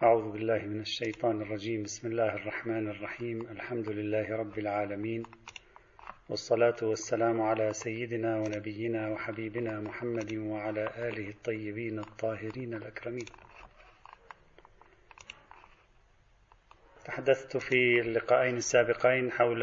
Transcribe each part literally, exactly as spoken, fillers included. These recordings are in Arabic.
أعوذ بالله من الشيطان الرجيم. بسم الله الرحمن الرحيم. الحمد لله رب العالمين، والصلاة والسلام على سيدنا ونبينا وحبيبنا محمد وعلى آله الطيبين الطاهرين الأكرمين. تحدثت في اللقاءين السابقين حول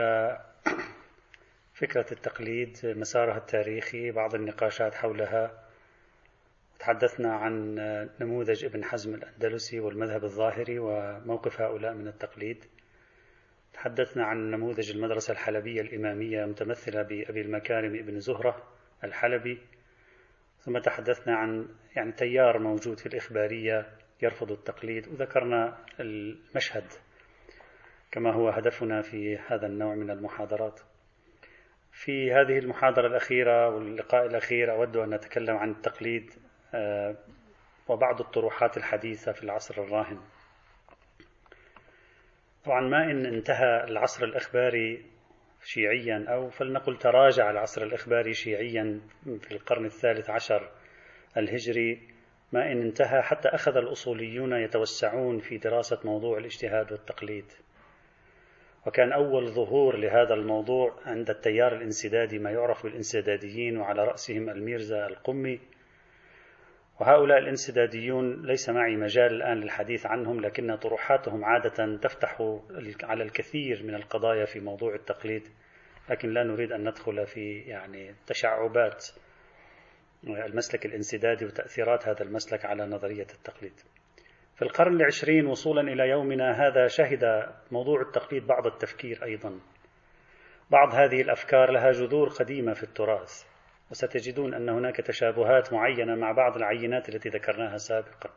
فكرة التقليد، مسارها التاريخي، بعض النقاشات حولها. تحدثنا عن نموذج ابن حزم الأندلسي والمذهب الظاهري وموقف هؤلاء من التقليد. تحدثنا عن نموذج المدرسة الحلبية الإمامية متمثلة بأبي المكارم ابن زهرة الحلبي. ثم تحدثنا عن يعني تيار موجود في الإخبارية يرفض التقليد، وذكرنا المشهد كما هو هدفنا في هذا النوع من المحاضرات. في هذه المحاضرة الأخيرة واللقاء الأخير أود أن نتكلم عن التقليد وبعض الطروحات الحديثة في العصر الراهن. طبعا ما إن انتهى العصر الإخباري شيعيا، أو فلنقل تراجع العصر الإخباري شيعيا في القرن الثالث عشر الهجري، ما إن انتهى حتى أخذ الأصوليون يتوسعون في دراسة موضوع الاجتهاد والتقليد. وكان أول ظهور لهذا الموضوع عند التيار الانسدادي، ما يعرف بالانسداديين، وعلى رأسهم الميرزا القمي. وهؤلاء الانسداديون ليس معي مجال الآن للحديث عنهم، لكن طروحاتهم عادة تفتح على الكثير من القضايا في موضوع التقليد، لكن لا نريد أن ندخل في يعني تشعبات المسلك الانسدادي وتأثيرات هذا المسلك على نظرية التقليد. في القرن العشرين وصولا إلى يومنا هذا شهد موضوع التقليد بعض التفكير أيضا. بعض هذه الأفكار لها جذور قديمة في التراث، وستجدون أن هناك تشابهات معينة مع بعض العينات التي ذكرناها سابقا.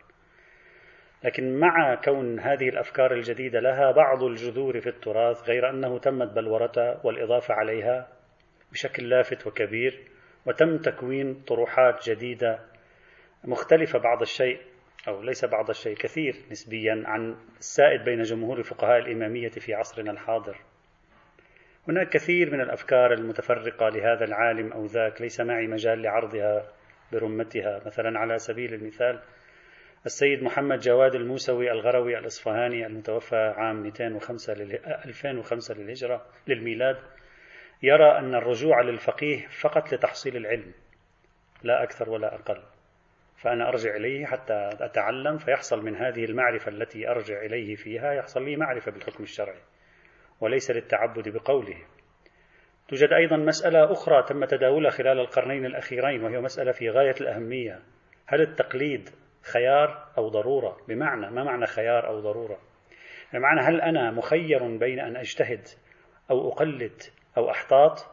لكن مع كون هذه الأفكار الجديدة لها بعض الجذور في التراث، غير أنه تمت بلورتها والإضافة عليها بشكل لافت وكبير، وتم تكوين طروحات جديدة مختلفة بعض الشيء، أو ليس بعض الشيء، كثير نسبيا عن السائد بين جمهور فقهاء الإمامية في عصرنا الحاضر. هناك كثير من الأفكار المتفرقة لهذا العالم أو ذاك، ليس معي مجال لعرضها برمتها. مثلا على سبيل المثال السيد محمد جواد الموسوي الغروي الإصفهاني المتوفى عام ألفين وخمسة للهجرة للميلاد، يرى أن الرجوع للفقيه فقط لتحصيل العلم، لا أكثر ولا أقل. فأنا أرجع إليه حتى أتعلم، فيحصل من هذه المعرفة التي أرجع إليه فيها يحصل لي معرفة بالحكم الشرعي، وليس للتعبد بقوله. توجد أيضا مسألة أخرى تم تداولها خلال القرنين الأخيرين، وهي مسألة في غاية الأهمية: هل التقليد خيار أو ضرورة؟ بمعنى، ما معنى خيار أو ضرورة؟ بمعنى هل أنا مخير بين أن أجتهد أو أقلد أو أحتاط،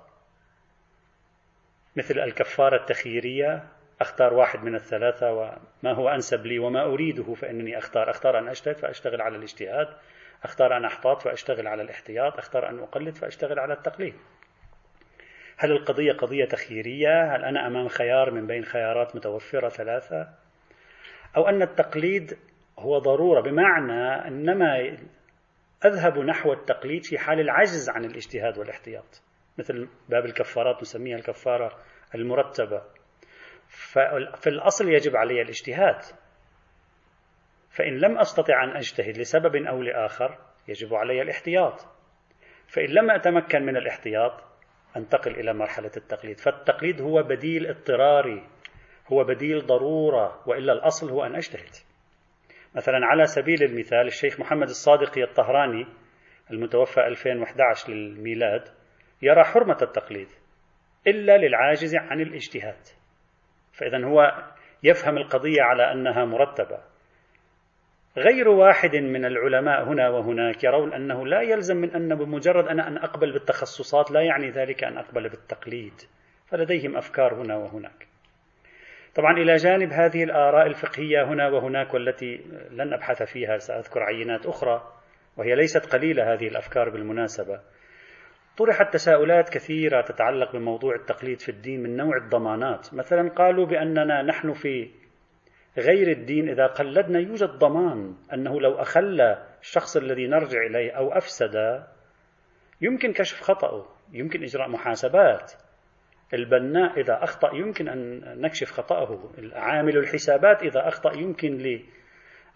مثل الكفارة التخييرية، أختار واحد من الثلاثة وما هو أنسب لي وما أريده فإنني أختار أختار أن أجتهد فأشتغل على الاجتهاد، أختار أن أحتاط فأشتغل على الاحتياط، أختار أن أقلد فأشتغل على التقليد. هل القضية قضية تخييرية؟ هل أنا أمام خيار من بين خيارات متوفرة ثلاثة؟ أو أن التقليد هو ضرورة، بمعنى أنما أذهب نحو التقليد في حال العجز عن الاجتهاد والاحتياط، مثل باب الكفارات نسميها الكفارة المرتبة. ففي الأصل يجب علي الاجتهاد، فإن لم أستطع أن أجتهد لسبب أو لآخر يجب علي الاحتياط، فإن لم أتمكن من الاحتياط أنتقل إلى مرحلة التقليد. فالتقليد هو بديل اضطراري، هو بديل ضرورة، وإلا الأصل هو أن أجتهد. مثلا على سبيل المثال الشيخ محمد الصادقي الطهراني المتوفى ألفين وأحد عشر للميلاد يرى حرمة التقليد إلا للعاجز عن الاجتهاد، فإذن هو يفهم القضية على أنها مرتبة. غير واحد من العلماء هنا وهناك يرون أنه لا يلزم من أن بمجرد أنا أن أقبل بالتخصصات لا يعني ذلك أن أقبل بالتقليد، فلديهم أفكار هنا وهناك. طبعا إلى جانب هذه الآراء الفقهية هنا وهناك والتي لن أبحث فيها، سأذكر عينات أخرى وهي ليست قليلة هذه الأفكار بالمناسبة، طرحت تساؤلات كثيرة تتعلق بموضوع التقليد في الدين من نوع الضمانات. مثلا قالوا بأننا نحن في غير الدين إذا قلدنا يوجد ضمان أنه لو أخل الشخص الذي نرجع إليه أو أفسد يمكن كشف خطأه، يمكن إجراء محاسبات. البناء إذا أخطأ يمكن أن نكشف خطأه، عامل الحسابات إذا أخطأ يمكن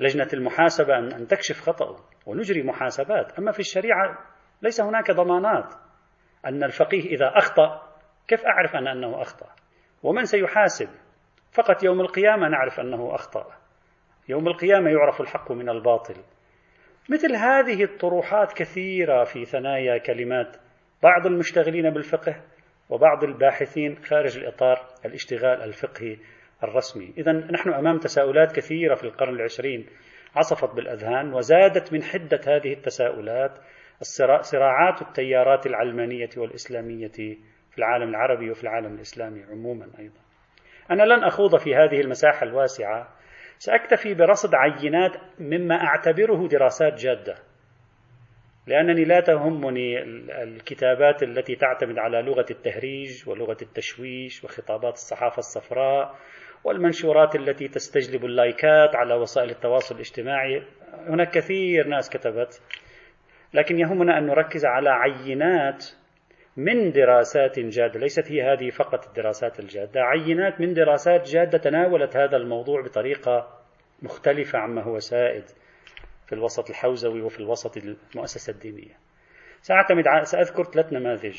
لجنة المحاسبة أن تكشف خطأه ونجري محاسبات. أما في الشريعة ليس هناك ضمانات أن الفقيه إذا أخطأ كيف أعرف أنا أنه أخطأ؟ ومن سيحاسب؟ فقط يوم القيامة نعرف أنه أخطأ، يوم القيامة يعرف الحق من الباطل. مثل هذه الطروحات كثيرة في ثنايا كلمات بعض المشتغلين بالفقه وبعض الباحثين خارج الإطار الاشتغال الفقهي الرسمي. إذن نحن أمام تساؤلات كثيرة في القرن العشرين عصفت بالأذهان، وزادت من حدة هذه التساؤلات صراعات التيارات العلمانية والإسلامية في العالم العربي وفي العالم الإسلامي عموما أيضا. أنا لن أخوض في هذه المساحة الواسعة، سأكتفي برصد عينات مما أعتبره دراسات جادة، لأنني لا تهمني الكتابات التي تعتمد على لغة التهريج ولغة التشويش وخطابات الصحافة الصفراء والمنشورات التي تستجلب اللايكات على وسائل التواصل الاجتماعي. هناك كثير ناس كتبت، لكن يهمنا أن نركز على عينات من دراسات جادة، ليست هي هذه فقط الدراسات الجادة، عينات من دراسات جادة تناولت هذا الموضوع بطريقة مختلفة عما هو سائد في الوسط الحوزوي وفي الوسط المؤسسة الدينية. سأعتمد على سأذكر ثلاث نماذج.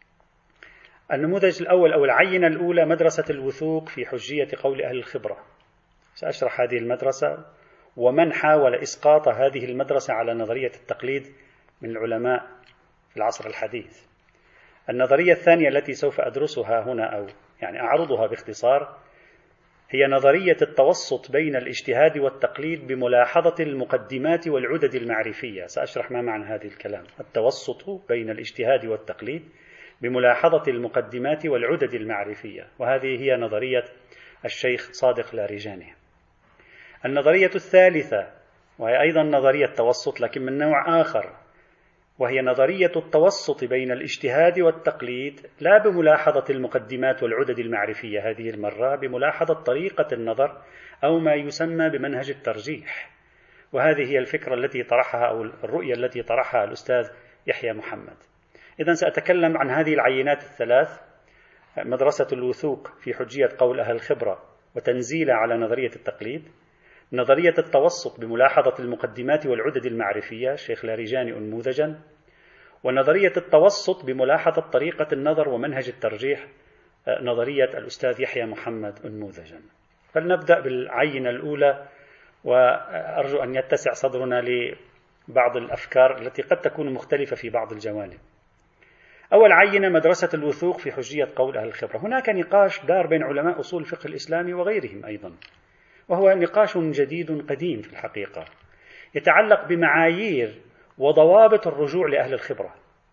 النموذج الأول أو العينة الأولى مدرسة الوثوق في حجية قول أهل الخبرة. سأشرح هذه المدرسة ومن حاول إسقاط هذه المدرسة على نظرية التقليد من العلماء في العصر الحديث. النظرية الثانية التي سوف أدرسها هنا أو يعني أعرضها باختصار هي نظرية التوسط بين الاجتهاد والتقليد بملاحظة المقدمات والعدد المعرفية. سأشرح ما معنى هذا الكلام، التوسط بين الاجتهاد والتقليد بملاحظة المقدمات والعدد المعرفية، وهذه هي نظرية الشيخ صادق لاريجاني. النظرية الثالثة وهي أيضا نظرية توسط لكن من نوع آخر، وهي نظرية التوسط بين الاجتهاد والتقليد لا بملاحظة المقدمات والعدد المعرفية هذه المرة، بملاحظة طريقة النظر أو ما يسمى بمنهج الترجيح. وهذه هي الفكرة التي طرحها أو الرؤية التي طرحها الأستاذ يحيى محمد. إذن سأتكلم عن هذه العينات الثلاث: مدرسة الوثوق في حجية قول أهل الخبرة وتنزيل على نظرية التقليد، نظرية التوسط بملاحظة المقدمات والعدد المعرفية الشيخ لاريجاني أنموذجا، ونظرية التوسط بملاحظة طريقة النظر ومنهج الترجيح نظرية الأستاذ يحيى محمد أنموذجا. فلنبدأ بالعينة الأولى، وأرجو أن يتسع صدرنا لبعض الأفكار التي قد تكون مختلفة في بعض الجوانب. أول عينة مدرسة الوثوق في حجية قول أهل الخبرة. هناك نقاش دار بين علماء أصول الفقه الإسلامي وغيرهم أيضا، وهو نقاش جديد قديم في الحقيقة، يتعلق بمعايير وضوابط الرجوع لأهل الخبرة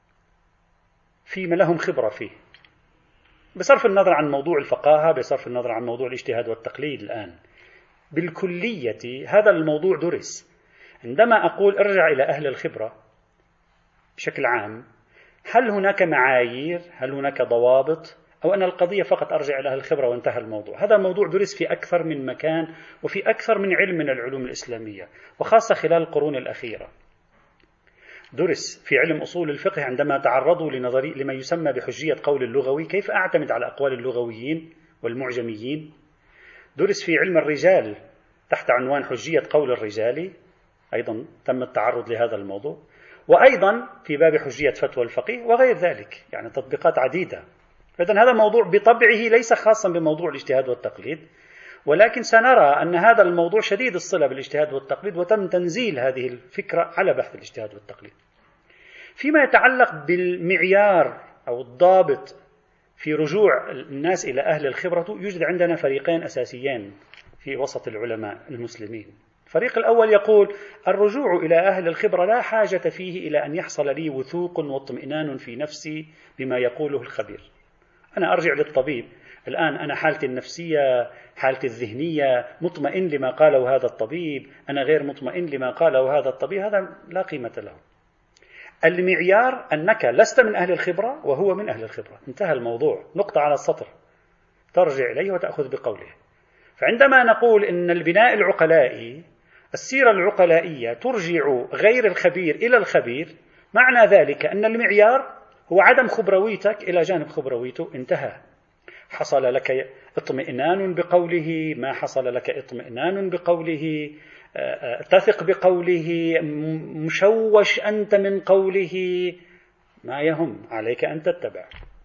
فيما لهم خبرة فيه، بصرف النظر عن موضوع الفقاهة، بصرف النظر عن موضوع الاجتهاد والتقليد. الآن بالكلية هذا الموضوع درس. عندما أقول ارجع إلى أهل الخبرة بشكل عام، هل هناك معايير؟ هل هناك ضوابط؟ أو أن القضية فقط أرجع إلى أهل الخبرة وانتهى الموضوع؟ هذا الموضوع درس في أكثر من مكان وفي أكثر من علم من العلوم الإسلامية، وخاصة خلال القرون الأخيرة. درس في علم أصول الفقه عندما تعرضوا لنظري لما يسمى بحجية قول اللغوي، كيف أعتمد على أقوال اللغويين والمعجميين. درس في علم الرجال تحت عنوان حجية قول الرجال، أيضا تم التعرض لهذا الموضوع. وأيضا في باب حجية فتوى الفقيه وغير ذلك، يعني تطبيقات عديدة. إذن هذا الموضوع بطبعه ليس خاصا بموضوع الاجتهاد والتقليد، ولكن سنرى أن هذا الموضوع شديد الصلة بالاجتهاد والتقليد، وتم تنزيل هذه الفكرة على بحث الاجتهاد والتقليد. فيما يتعلق بالمعيار أو الضابط في رجوع الناس إلى أهل الخبرة، يوجد عندنا فريقين أساسيين في وسط العلماء المسلمين. الفريق الأول يقول الرجوع إلى أهل الخبرة لا حاجة فيه إلى أن يحصل لي وثوق واطمئنان في نفسي بما يقوله الخبير. أنا أرجع للطبيب الآن، أنا حالتي النفسية، حالتي الذهنية، مطمئن لما قاله هذا الطبيب، أنا غير مطمئن لما قاله هذا الطبيب، هذا لا قيمة له. المعيار أنك لست من أهل الخبرة وهو من أهل الخبرة، انتهى الموضوع، نقطة على السطر، ترجع إليه وتأخذ بقوله. فعندما نقول إن البناء العقلائي، السيرة العقلائية ترجع غير الخبير إلى الخبير، معنى ذلك أن المعيار هو عدم خبرويتك إلى جانب خبرويته، انتهى. حصل لك اطمئنان بقوله، ما حصل لك اطمئنان بقوله، تثق بقوله، مشوش أنت من قوله، ما يهم، عليك أن تتبع.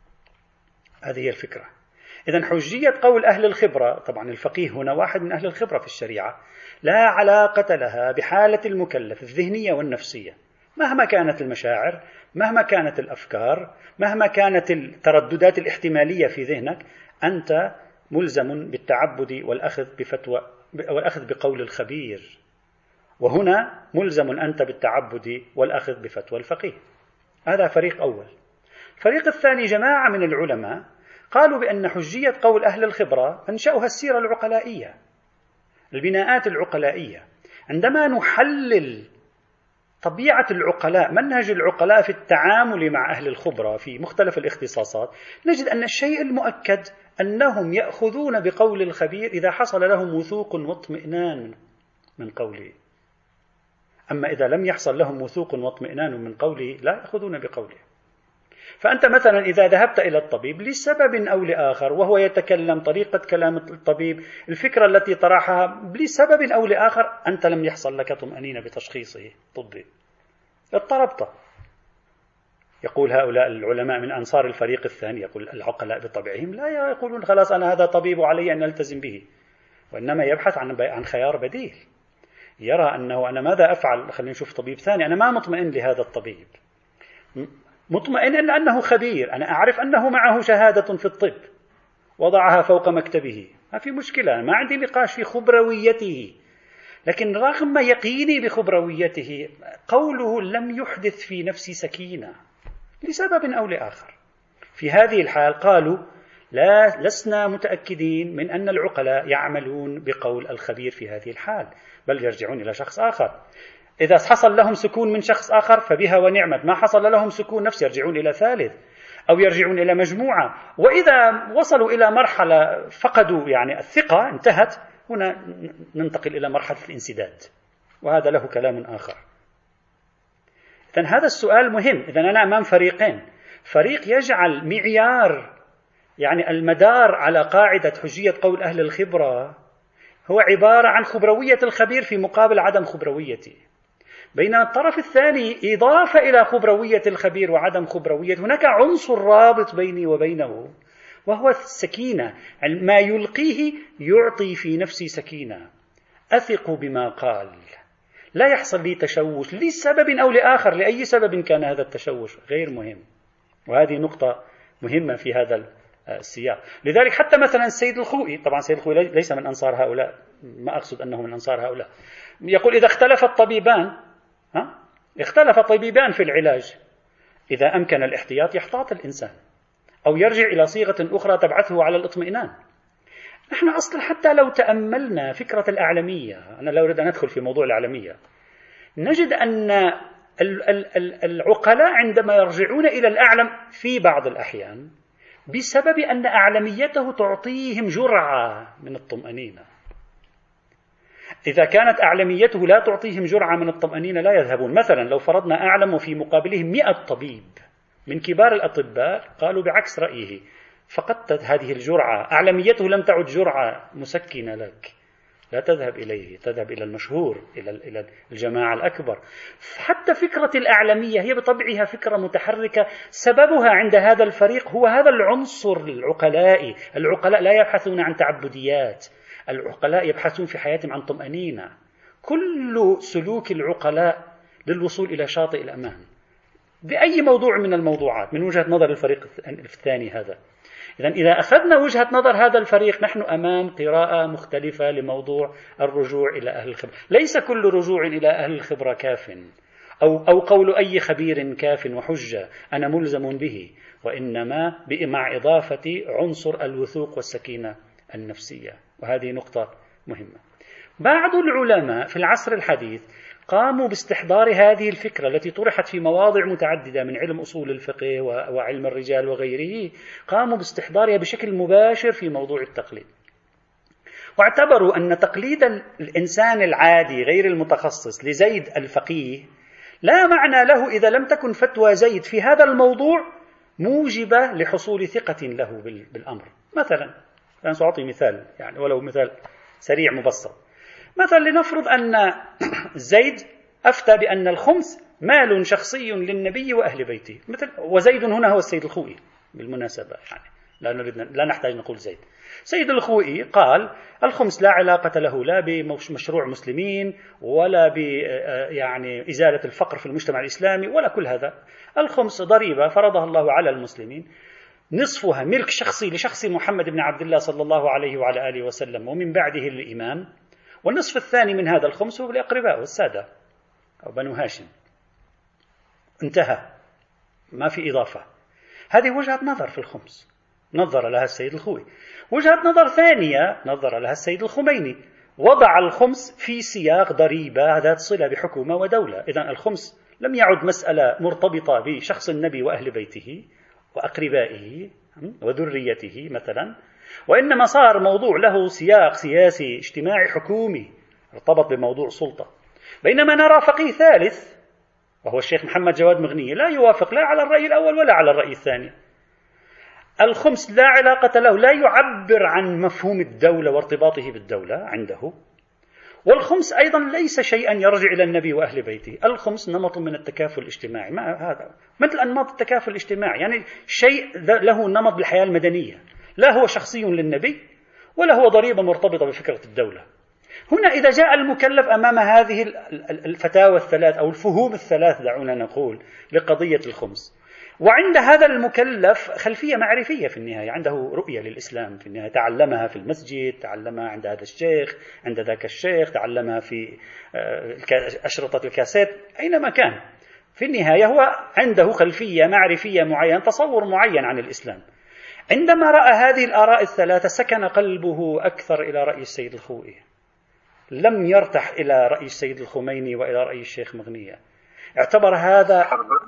هذه هي الفكرة. إذن حجية قول أهل الخبرة، طبعا الفقيه هنا واحد من أهل الخبرة في الشريعة، لا علاقة لها بحالة المكلف الذهنية والنفسية، مهما كانت المشاعر، مهما كانت الأفكار، مهما كانت الترددات الاحتمالية في ذهنك، أنت ملزم بالتعبد والأخذ بفتوى والأخذ بقول الخبير، وهنا ملزم أنت بالتعبد والأخذ بفتوى الفقيه. هذا فريق أول. الفريق الثاني جماعة من العلماء قالوا بأن حجية قول أهل الخبرة أنشأها السيرة العقلائية، البناءات العقلائية. عندما نحلل طبيعة العقلاء، منهج العقلاء في التعامل مع أهل الخبرة في مختلف الاختصاصات، نجد أن الشيء المؤكد أنهم يأخذون بقول الخبير إذا حصل لهم وثوق واطمئنان من قوله، أما إذا لم يحصل لهم وثوق واطمئنان من قوله لا يأخذون بقوله. فأنت مثلا إذا ذهبت إلى الطبيب لسبب أو لآخر وهو يتكلم طريقة كلام الطبيب، الفكرة التي طرحها لسبب أو لآخر، أنت لم يحصل لك طمأنينة بتشخيصه الطبي، اضطربت. يقول هؤلاء العلماء من أنصار الفريق الثاني، يقول العقلاء بطبعهم لا يقولون خلاص أنا هذا طبيب وعلي أن ألتزم به، وإنما يبحث عن عن خيار بديل، يرى أنه أنا ماذا أفعل، خلينا نشوف طبيب ثاني، أنا ما مطمئن لهذا الطبيب، مطمئن لأنه خبير، أنا أعرف أنه معه شهادة في الطب وضعها فوق مكتبه، ما في مشكلة، ما عندي نقاش في خبرويته، لكن رغم يقيني بخبرويته قوله لم يحدث في نفسي سكينة لسبب أو لآخر. في هذه الحال قالوا لا لسنا متأكدين من أن العقلاء يعملون بقول الخبير في هذه الحال، بل يرجعون إلى شخص آخر. إذا حصل لهم سكون من شخص آخر فبها ونعمت، ما حصل لهم سكون نفس يرجعون إلى ثالث أو يرجعون إلى مجموعة، وإذا وصلوا إلى مرحلة فقدوا يعني الثقة انتهت، هنا ننتقل إلى مرحلة الانسداد، وهذا له كلام آخر. إذن هذا السؤال مهم. إذن أنا أمام فريقين، فريق يجعل معيار يعني المدار على قاعدة حجية قول أهل الخبرة هو عبارة عن خبروية الخبير في مقابل عدم خبرويته، بينما الطرف الثاني إضافة إلى خبروية الخبير وعدم خبروية، هناك عنصر رابط بيني وبينه وهو السكينة، ما يلقيه يعطي في نفسي سكينة، أثق بما قال، لا يحصل لي تشوش لسبب أو لآخر، لأي سبب كان هذا التشوش غير مهم. وهذه نقطة مهمة في هذا السياق. لذلك حتى مثلا السيد الخوئي، طبعا السيد الخوئي ليس من أنصار هؤلاء، ما أقصد أنه من أنصار هؤلاء، يقول إذا اختلف الطبيبان ها؟ اختلف طبيبان في العلاج، إذا أمكن الاحتياط يحتاط الإنسان أو يرجع إلى صيغة أخرى تبعثه على الاطمئنان. نحن أصلا حتى لو تأملنا فكرة الأعلمية، أنا لا أريد أن أدخل في موضوع الأعلمية، نجد أن العقلاء عندما يرجعون إلى الأعلم في بعض الأحيان بسبب أن أعلميته تعطيهم جرعة من الطمأنينة. إذا كانت أعلميته لا تعطيهم جرعة من الطمأنينة لا يذهبون. مثلا لو فرضنا أعلم وفي مقابلهم مئة طبيب من كبار الأطباء قالوا بعكس رأيه، فقدت هذه الجرعة، أعلميته لم تعد جرعة مسكنة لك، لا تذهب إليه، تذهب إلى المشهور، إلى الجماعة الأكبر. حتى فكرة الأعلمية هي بطبعها فكرة متحركة، سببها عند هذا الفريق هو هذا العنصر العقلائي. العقلاء لا يبحثون عن تعبديات، العقلاء يبحثون في حياتهم عن طمأنينة. كل سلوك العقلاء للوصول إلى شاطئ الأمان بأي موضوع من الموضوعات من وجهة نظر الفريق الثاني هذا. إذن إذا أخذنا وجهة نظر هذا الفريق نحن أمام قراءة مختلفة لموضوع الرجوع إلى أهل الخبرة. ليس كل رجوع إلى أهل الخبرة كاف، أو, أو قول أي خبير كاف وحجة أنا ملزم به، وإنما مع إضافة عنصر الوثوق والسكينة النفسية. وهذه نقطة مهمة. بعض العلماء في العصر الحديث قاموا باستحضار هذه الفكرة التي طرحت في مواضع متعددة من علم أصول الفقه وعلم الرجال وغيره، قاموا باستحضارها بشكل مباشر في موضوع التقليد، واعتبروا أن تقليد الإنسان العادي غير المتخصص لزيد الفقيه لا معنى له إذا لم تكن فتوى زيد في هذا الموضوع موجبة لحصول ثقة له بالأمر. مثلا أنا سأعطي مثال، يعني ولو مثال سريع مبسط. مثلا لنفرض أن زيد أفتى بأن الخمس مال شخصي للنبي وأهل بيته، مثل وزيد هنا هو السيد الخوئي بالمناسبة، يعني لا نريد لا نحتاج نقول زيد. سيد الخوئي قال الخمس لا علاقة له لا بمشروع مسلمين ولا ب يعني إزالة الفقر في المجتمع الإسلامي ولا كل هذا. الخمس ضريبة فرضها الله على المسلمين، نصفها ملك شخصي لشخص محمد بن عبد الله صلى الله عليه وعلى آله وسلم ومن بعده الإمام، والنصف الثاني من هذا الخمس هو لأقرباء والسادة أو بنو هاشم. انتهى، ما في إضافة. هذه وجهة نظر في الخمس نظر لها السيد الخوئي. وجهة نظر ثانية نظر لها السيد الخميني، وضع الخمس في سياق ضريبة ذات صلة بحكومة ودولة. إذن الخمس لم يعد مسألة مرتبطة بشخص النبي وأهل بيته وأقربائه وذريته مثلا، وإنما صار موضوع له سياق سياسي اجتماعي حكومي ارتبط بموضوع سلطة. بينما نرى فقيه ثالث وهو الشيخ محمد جواد مغنية لا يوافق لا على الرأي الأول ولا على الرأي الثاني. الخمس لا علاقة له، لا يعبر عن مفهوم الدولة وارتباطه بالدولة عنده، والخمس أيضا ليس شيئا يرجع إلى النبي وأهل بيته. الخمس نمط من التكافل الاجتماعي، ما هذا مثل أنماط التكافل الاجتماعي، يعني شيء له نمط بالحياة المدنية، لا هو شخصي للنبي ولا هو ضريبة مرتبطة بفكرة الدولة. هنا إذا جاء المكلف أمام هذه الفتاوى الثلاث أو الفهوم الثلاث دعونا نقول لقضية الخمس، وعند هذا المكلف خلفية معرفية في النهاية، عنده رؤية للإسلام في النهاية، تعلمها في المسجد، تعلمها عند هذا الشيخ، عند ذاك الشيخ، تعلمها في أشرطة الكاسيت، أينما كان. في النهاية هو عنده خلفية معرفية معينة، تصور معين عن الإسلام. عندما رأى هذه الآراء الثلاثة سكن قلبه أكثر إلى رأي السيد الخوئي، لم يرتح إلى رأي السيد الخميني وإلى رأي الشيخ مغنية. اعتبر هذا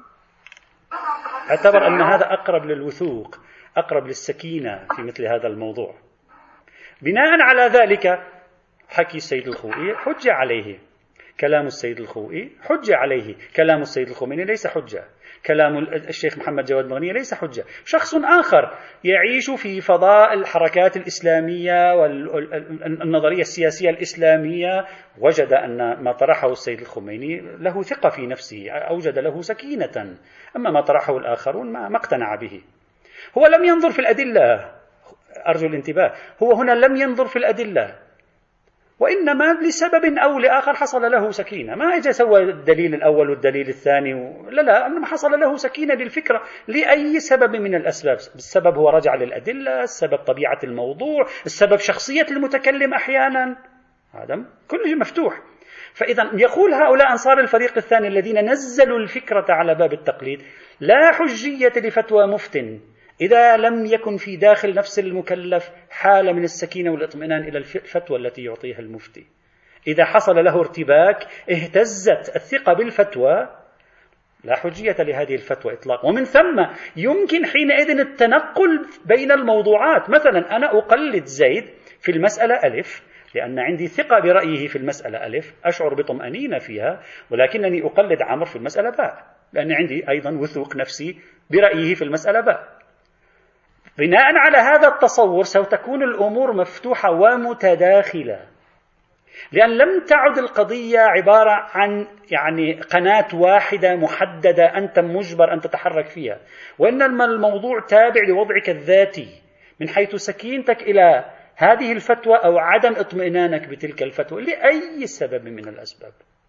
اعتبر أن هذا أقرب للوثوق، أقرب للسكينة في مثل هذا الموضوع. بناء على ذلك حكي السيد الخوئي حجة عليه، كلام السيد الخوئي حجة عليه، كلام السيد الخميني ليس حجة، كلام الشيخ محمد جواد مغنية ليس حجة. شخص آخر يعيش في فضاء الحركات الإسلامية والنظرية السياسية الإسلامية وجد أن ما طرحه السيد الخميني له ثقة في نفسه، أوجد له سكينة، أما ما طرحه الآخرون ما اقتنع به. هو لم ينظر في الأدلة، أرجو الانتباه، هو هنا لم ينظر في الأدلة، وإنما لسبب أو لآخر حصل له سكينة. ما إجا سوى الدليل الأول والدليل الثاني و... لا لا إنما حصل له سكينة للفكرة لأي سبب من الأسباب. السبب هو رجع للأدلة، السبب طبيعة الموضوع، السبب شخصية المتكلم أحيانا، هذا كله مفتوح. فإذا يقول هؤلاء أنصار الفريق الثاني الذين نزلوا الفكرة على باب التقليد لا حجية لفتوى مفتن إذا لم يكن في داخل نفس المكلف حالة من السكينة والإطمئنان إلى الفتوى التي يعطيها المفتي. إذا حصل له ارتباك اهتزت الثقة بالفتوى، لا حجية لهذه الفتوى إطلاقا. ومن ثم يمكن حينئذ التنقل بين الموضوعات. مثلا أنا أقلد زيد في المسألة ألف لأن عندي ثقة برأيه في المسألة ألف، أشعر بطمأنينة فيها، ولكنني أقلد عمرو في المسألة باء لأن عندي أيضا وثوق نفسي برأيه في المسألة باء. بناء على هذا التصور ستكون الأمور مفتوحة ومتداخلة، لأن لم تعد القضية عبارة عن يعني قناة واحدة محددة أنت مجبر أن تتحرك فيها، وإنما الموضوع تابع لوضعك الذاتي من حيث سكينتك إلى هذه الفتوى أو عدم اطمئنانك بتلك الفتوى لأي سبب من الأسباب.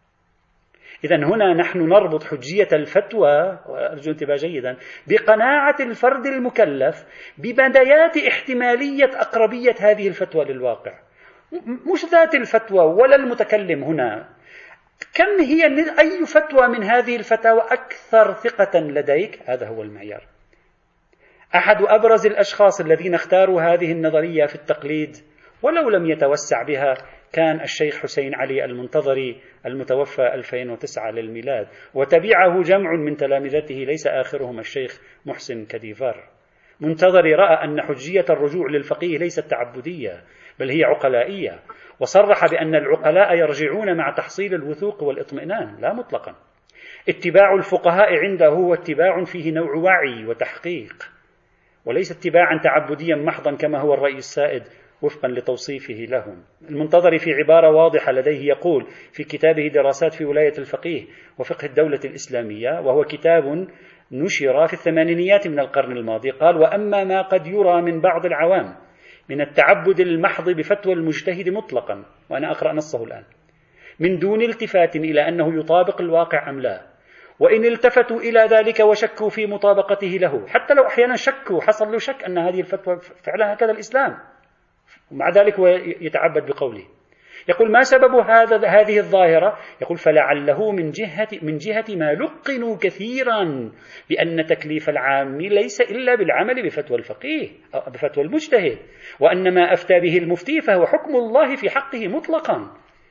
إذن هنا نحن نربط حجية الفتوى، وأرجو انتباه جيدا، بقناعة الفرد المكلف ببدايات احتمالية أقربية هذه الفتوى للواقع، مش ذات الفتوى ولا المتكلم هنا. كم هي أي فتوى من هذه الفتاوى أكثر ثقة لديك؟ هذا هو المعيار. أحد أبرز الأشخاص الذين اختاروا هذه النظرية في التقليد ولو لم يتوسع بها كان الشيخ حسين علي المنتظري المتوفى ألفين وتسعة للميلاد، وتبعه جمع من تلامذته ليس آخرهم الشيخ محسن كديفار. منتظري رأى أن حجية الرجوع للفقيه ليست تعبدية بل هي عقلائية، وصرح بأن العقلاء يرجعون مع تحصيل الوثوق والإطمئنان لا مطلقا. اتباع الفقهاء عنده هو اتباع فيه نوع وعي وتحقيق، وليس اتباعا تعبديا محضا كما هو الرأي السائد وفقا لتوصيفه لهم. المنتظري في عبارة واضحة لديه يقول في كتابه دراسات في ولاية الفقيه وفقه الدولة الإسلامية، وهو كتاب نشر في الثمانينيات من القرن الماضي، قال: وأما ما قد يرى من بعض العوام من التعبد المحض بفتوى المجتهد مطلقا، وأنا أقرأ نصه الآن، من دون التفات إلى أنه يطابق الواقع أم لا، وإن التفتوا إلى ذلك وشكوا في مطابقته له، حتى لو أحيانا شكوا، حصل له شك أن هذه الفتوى فعلا هكذا الإسلام، ومع ذلك هو يتعبد بقوله. يقول: ما سبب هذا هذه الظاهرة؟ يقول: فلعله من جهة من جهة ما لقنوا كثيرا بأن تكليف العام ليس إلا بالعمل بفتوى الفقيه أو بفتوى المجتهد، وأن ما أفتى به المفتي فهو حكم الله في حقه مطلقا.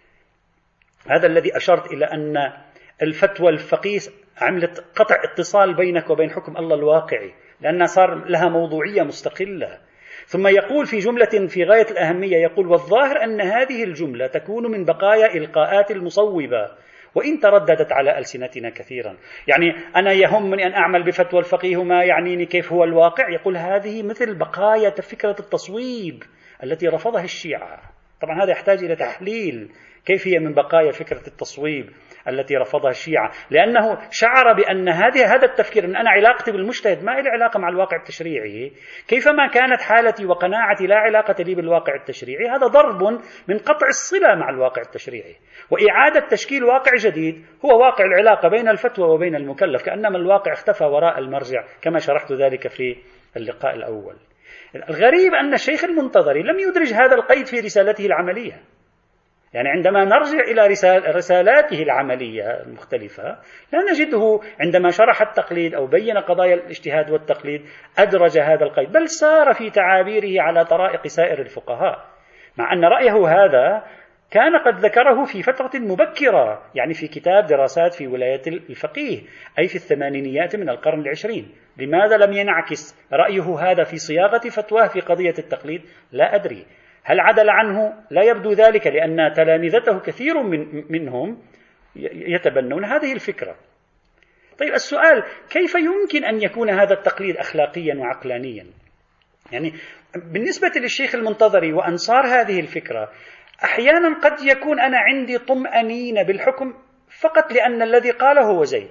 هذا الذي أشرت إلى أن الفتوى الفقيه عملت قطع اتصال بينك وبين حكم الله الواقعي، لأنها صار لها موضوعية مستقلة. ثم يقول في جملة في غاية الأهمية، يقول: والظاهر أن هذه الجملة تكون من بقايا إلقاءات المصوبة وإن ترددت على ألسنتنا كثيرا. يعني أنا يهمني أن أعمل بفتوى الفقيه وما يعنيني كيف هو الواقع. يقول: هذه مثل بقايا فكرة التصويب التي رفضها الشيعة. طبعا هذا يحتاج إلى تحليل كيف هي من بقايا فكرة التصويب التي رفضها الشيعة، لأنه شعر بأن هذه هذا التفكير، أن أنا علاقتي بالمجتهد ما لي علاقة مع الواقع التشريعي، كيفما كانت حالتي وقناعتي لا علاقة لي بالواقع التشريعي، هذا ضرب من قطع الصلة مع الواقع التشريعي، وإعادة تشكيل واقع جديد هو واقع العلاقة بين الفتوى وبين المكلف، كأنما الواقع اختفى وراء المرجع، كما شرحت ذلك في اللقاء الأول. الغريب أن الشيخ المنتظري لم يدرج هذا القيد في رسالته العملية. يعني عندما نرجع إلى رسال رسالاته العملية المختلفة لا نجده عندما شرح التقليد أو بين قضايا الاجتهاد والتقليد أدرج هذا القيد، بل سار في تعابيره على طرائق سائر الفقهاء، مع أن رأيه هذا كان قد ذكره في فترة مبكرة، يعني في كتاب دراسات في ولاية الفقيه، أي في الثمانينيات من القرن العشرين. لماذا لم ينعكس رأيه هذا في صياغة فتواه في قضية التقليد؟ لا أدري. هل عدل عنه؟ لا يبدو ذلك، لأن تلامذته كثير من منهم يتبنون هذه الفكرة. طيب السؤال: كيف يمكن أن يكون هذا التقليد أخلاقيا وعقلانيا؟ يعني بالنسبة للشيخ المنتظري وأنصار هذه الفكرة، أحيانا قد يكون أنا عندي طمأنينة بالحكم فقط لأن الذي قاله هو زيد.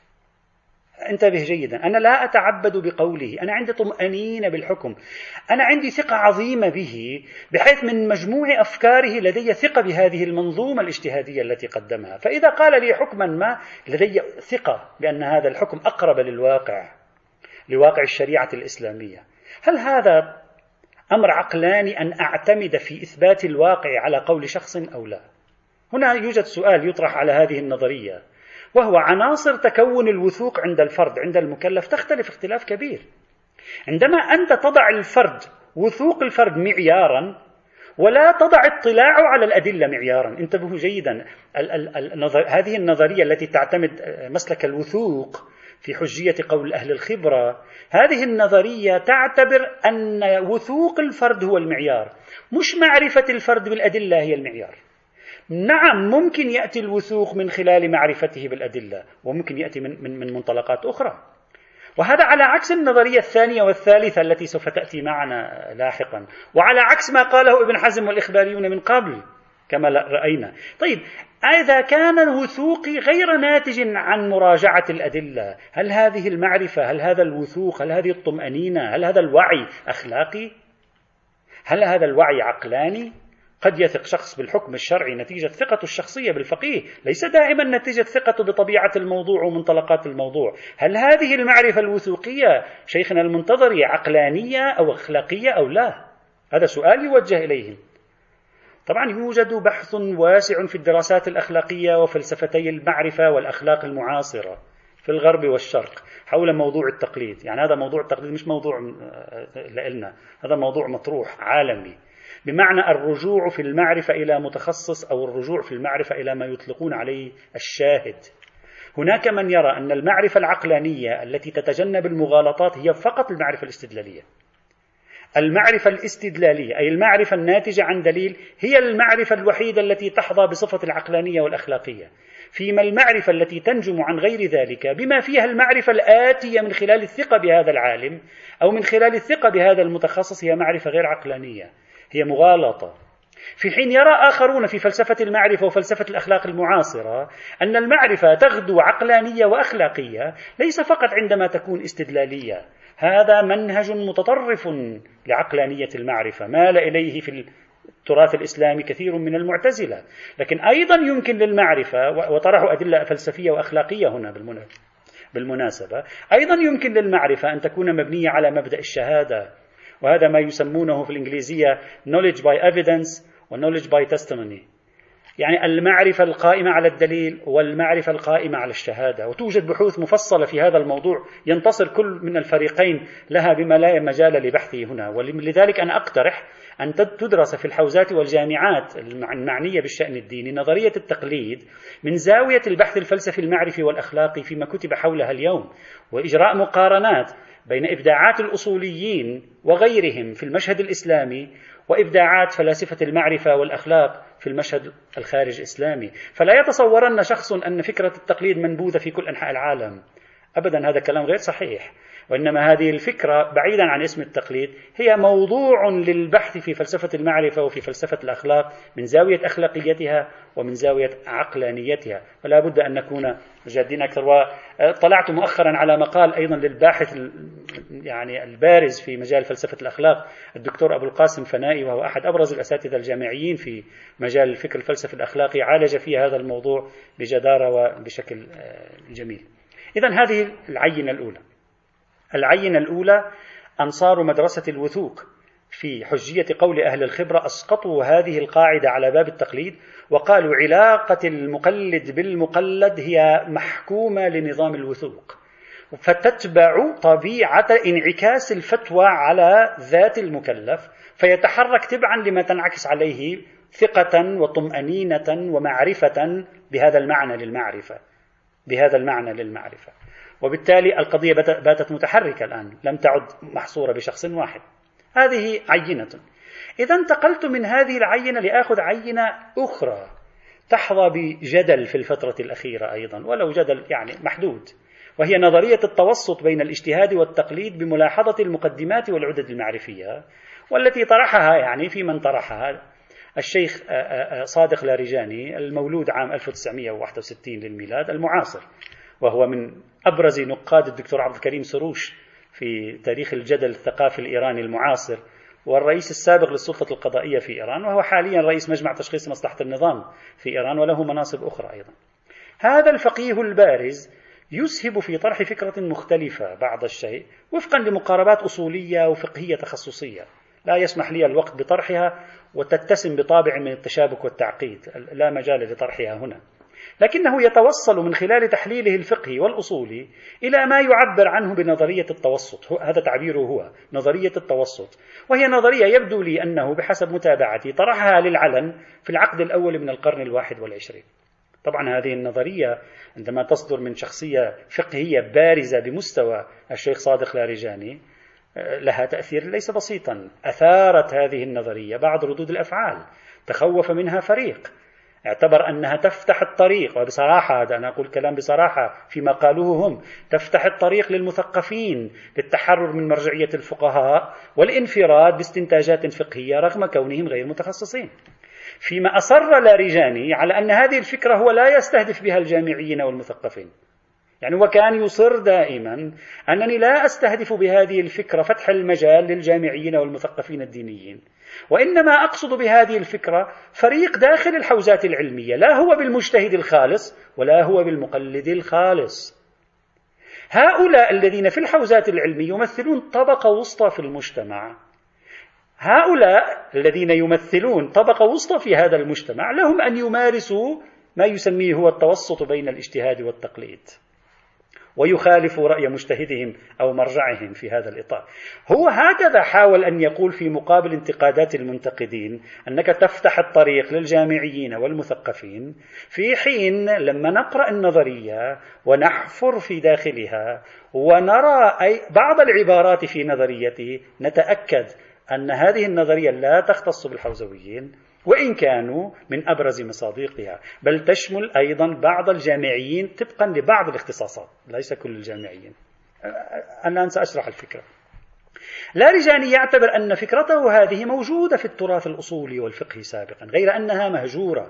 انتبه جيدا، أنا لا أتعبد بقوله، أنا عندي طمأنينة بالحكم، أنا عندي ثقة عظيمة به، بحيث من مجموع أفكاره لدي ثقة بهذه المنظومة الاجتهادية التي قدمها، فإذا قال لي حكما ما لدي ثقة بأن هذا الحكم أقرب للواقع، لواقع الشريعة الإسلامية. هل هذا أمر عقلاني أن أعتمد في إثبات الواقع على قول شخص أو لا؟ هنا يوجد سؤال يطرح على هذه النظرية، وهو عناصر تكون الوثوق عند الفرد، عند المكلف، تختلف اختلاف كبير. عندما أنت تضع الفرد، وثوق الفرد معيارا، ولا تضع اطلاعه على الأدلة معيارا. انتبهوا جيدا، ال- ال- النظر... هذه النظرية التي تعتمد مسلك الوثوق في حجية قول أهل الخبرة، هذه النظرية تعتبر أن وثوق الفرد هو المعيار، مش معرفة الفرد بالأدلة هي المعيار. نعم، ممكن يأتي الوثوق من خلال معرفته بالأدلة، وممكن يأتي من, من, من منطلقات أخرى، وهذا على عكس النظرية الثانية والثالثة التي سوف تأتي معنا لاحقا، وعلى عكس ما قاله ابن حزم والإخباريون من قبل كما رأينا. طيب، إذا كان الوثوق غير ناتج عن مراجعة الأدلة، هل هذه المعرفة، هل هذا الوثوق، هل هذه الطمأنينة، هل هذا الوعي أخلاقي؟ هل هذا الوعي عقلاني؟ قد يثق شخص بالحكم الشرعي نتيجة ثقته الشخصية بالفقيه، ليس دائما نتيجة ثقته بطبيعة الموضوع ومنطلقات الموضوع. هل هذه المعرفة الوثوقية شيخنا المنتظري عقلانية أو أخلاقية أو لا؟ هذا سؤال يوجه إليهم. طبعا يوجد بحث واسع في الدراسات الأخلاقية وفلسفتي المعرفة والأخلاق المعاصرة في الغرب والشرق حول موضوع التقليد. يعني هذا موضوع التقليد مش موضوع لنا، هذا موضوع مطروح عالمي، بمعنى الرجوع في المعرفة إلى متخصص أو الرجوع في المعرفة إلى ما يطلقون عليه الشاهد. هناك من يرى أن المعرفة العقلانية التي تتجنب المغالطات هي فقط المعرفة الاستدلالية. المعرفة الاستدلالية أي المعرفة الناتجة عن دليل هي المعرفة الوحيدة التي تحظى بصفة العقلانية والأخلاقية، فيما المعرفة التي تنجم عن غير ذلك بما فيها المعرفة الآتية من خلال الثقة بهذا العالم أو من خلال الثقة بهذا المتخصص هي معرفة غير عقلانية، هي مغالطة. في حين يرى آخرون في فلسفة المعرفة وفلسفة الأخلاق المعاصرة أن المعرفة تغدو عقلانية وأخلاقية ليس فقط عندما تكون استدلالية. هذا منهج متطرف لعقلانية المعرفة مال إليه في التراث الإسلامي كثير من المعتزلة، لكن أيضا يمكن للمعرفة، وطرحوا أدلة فلسفية وأخلاقية هنا بالمناسبة، أيضا يمكن للمعرفة أن تكون مبنية على مبدأ الشهادة، وهذا ما يسمونه في الإنجليزية knowledge by evidence و knowledge by testimony، يعني المعرفة القائمة على الدليل والمعرفة القائمة على الشهادة. وتوجد بحوث مفصلة في هذا الموضوع ينتصر كل من الفريقين لها بما لا مجال لبحثه هنا. ولذلك أنا أقترح أن تدرس في الحوزات والجامعات المعنية بالشأن الديني نظرية التقليد من زاوية البحث الفلسفي المعرفي والأخلاقي فيما كتب حولها اليوم، وإجراء مقارنات بين إبداعات الأصوليين وغيرهم في المشهد الإسلامي وإبداعات فلاسفة المعرفة والأخلاق في المشهد الخارج الإسلامي. فلا يتصورن شخص أن فكرة التقليد منبوذة في كل أنحاء العالم، أبدا، هذا كلام غير صحيح. وإنما هذه الفكرة بعيدا عن اسم التقليد هي موضوع للبحث في فلسفة المعرفة وفي فلسفة الأخلاق من زاوية أخلاقيتها ومن زاوية عقلانيتها، فلا بد أن نكون جادين أكثر. وطلعت مؤخرا على مقال أيضا للباحث يعني البارز في مجال فلسفة الأخلاق الدكتور أبو القاسم فنائي، وهو أحد أبرز الأساتذة الجامعيين في مجال الفكر الفلسفي الأخلاقي، عالج فيه هذا الموضوع بجدارة وبشكل جميل. إذن هذه العينة الأولى. العينة الأولى أنصار مدرسة الوثوق في حجية قول أهل الخبرة أسقطوا هذه القاعدة على باب التقليد، وقالوا علاقة المقلد بالمقلد هي محكومة لنظام الوثوق، فتتبع طبيعة انعكاس الفتوى على ذات المكلف، فيتحرك تبعا لما تنعكس عليه ثقة وطمأنينة ومعرفة بهذا المعنى للمعرفة بهذا المعنى للمعرفة وبالتالي القضية باتت متحركة الآن، لم تعد محصورة بشخص واحد. هذه عينة. إذا انتقلت من هذه العينة لأخذ عينة أخرى تحظى بجدل في الفترة الأخيرة أيضا، ولو جدل يعني محدود، وهي نظرية التوسط بين الاجتهاد والتقليد بملاحظة المقدمات والعدد المعرفية، والتي طرحها يعني في من طرحها الشيخ صادق لارجاني المولود عام ألف وتسعمائة وواحد وستين للميلاد المعاصر، وهو من أبرز نقاد الدكتور عبد الكريم سروش في تاريخ الجدل الثقافي الإيراني المعاصر، والرئيس السابق للسلطة القضائية في إيران، وهو حاليا رئيس مجمع تشخيص مصلحة النظام في إيران، وله مناصب أخرى أيضا. هذا الفقيه البارز يسهب في طرح فكرة مختلفة بعض الشيء وفقا لمقاربات أصولية وفقهية تخصصية لا يسمح لي الوقت بطرحها، وتتسم بطابع من التشابك والتعقيد لا مجال لطرحها هنا، لكنه يتوصل من خلال تحليله الفقهي والأصولي إلى ما يعبر عنه بنظرية التوسط. هذا تعبيره هو نظرية التوسط، وهي نظرية يبدو لي أنه بحسب متابعتي طرحها للعلن في العقد الأول من القرن الواحد والعشرين. طبعا هذه النظرية عندما تصدر من شخصية فقهية بارزة بمستوى الشيخ صادق لارجاني لها تأثير ليس بسيطا. أثارت هذه النظرية بعض ردود الأفعال، تخوف منها فريق، اعتبر أنها تفتح الطريق، وبصراحة هذا أنا أقول كلام بصراحة فيما قالوه هم، تفتح الطريق للمثقفين للتحرر من مرجعية الفقهاء والانفراد باستنتاجات فقهية رغم كونهم غير متخصصين. فيما أصر لارجاني على أن هذه الفكرة هو لا يستهدف بها الجامعيين والمثقفين، يعني وكان يصر دائما أنني لا أستهدف بهذه الفكرة فتح المجال للجامعيين والمثقفين الدينيين، وإنما أقصد بهذه الفكرة فريق داخل الحوزات العلمية، لا هو بالمجتهد الخالص ولا هو بالمقلد الخالص. هؤلاء الذين في الحوزات العلمية يمثلون طبقة وسطى في المجتمع، هؤلاء الذين يمثلون طبقة وسطى في هذا المجتمع لهم أن يمارسوا ما يسميه هو التوسط بين الاجتهاد والتقليد، ويخالفوا رأي مجتهدهم أو مرجعهم في هذا الإطار. هو هكذا حاول أن يقول في مقابل انتقادات المنتقدين أنك تفتح الطريق للجامعيين والمثقفين، في حين لما نقرأ النظرية ونحفر في داخلها ونرى أي بعض العبارات في نظريته نتأكد أن هذه النظرية لا تختص بالحوزويين وإن كانوا من أبرز مصادقها، بل تشمل أيضا بعض الجامعيين طبقا لبعض الاختصاصات، ليس كل الجامعيين. أنا سأشرح الفكرة. لاریجاني يعتبر أن فكرته هذه موجودة في التراث الأصولي والفقهي سابقا، غير أنها مهجورة.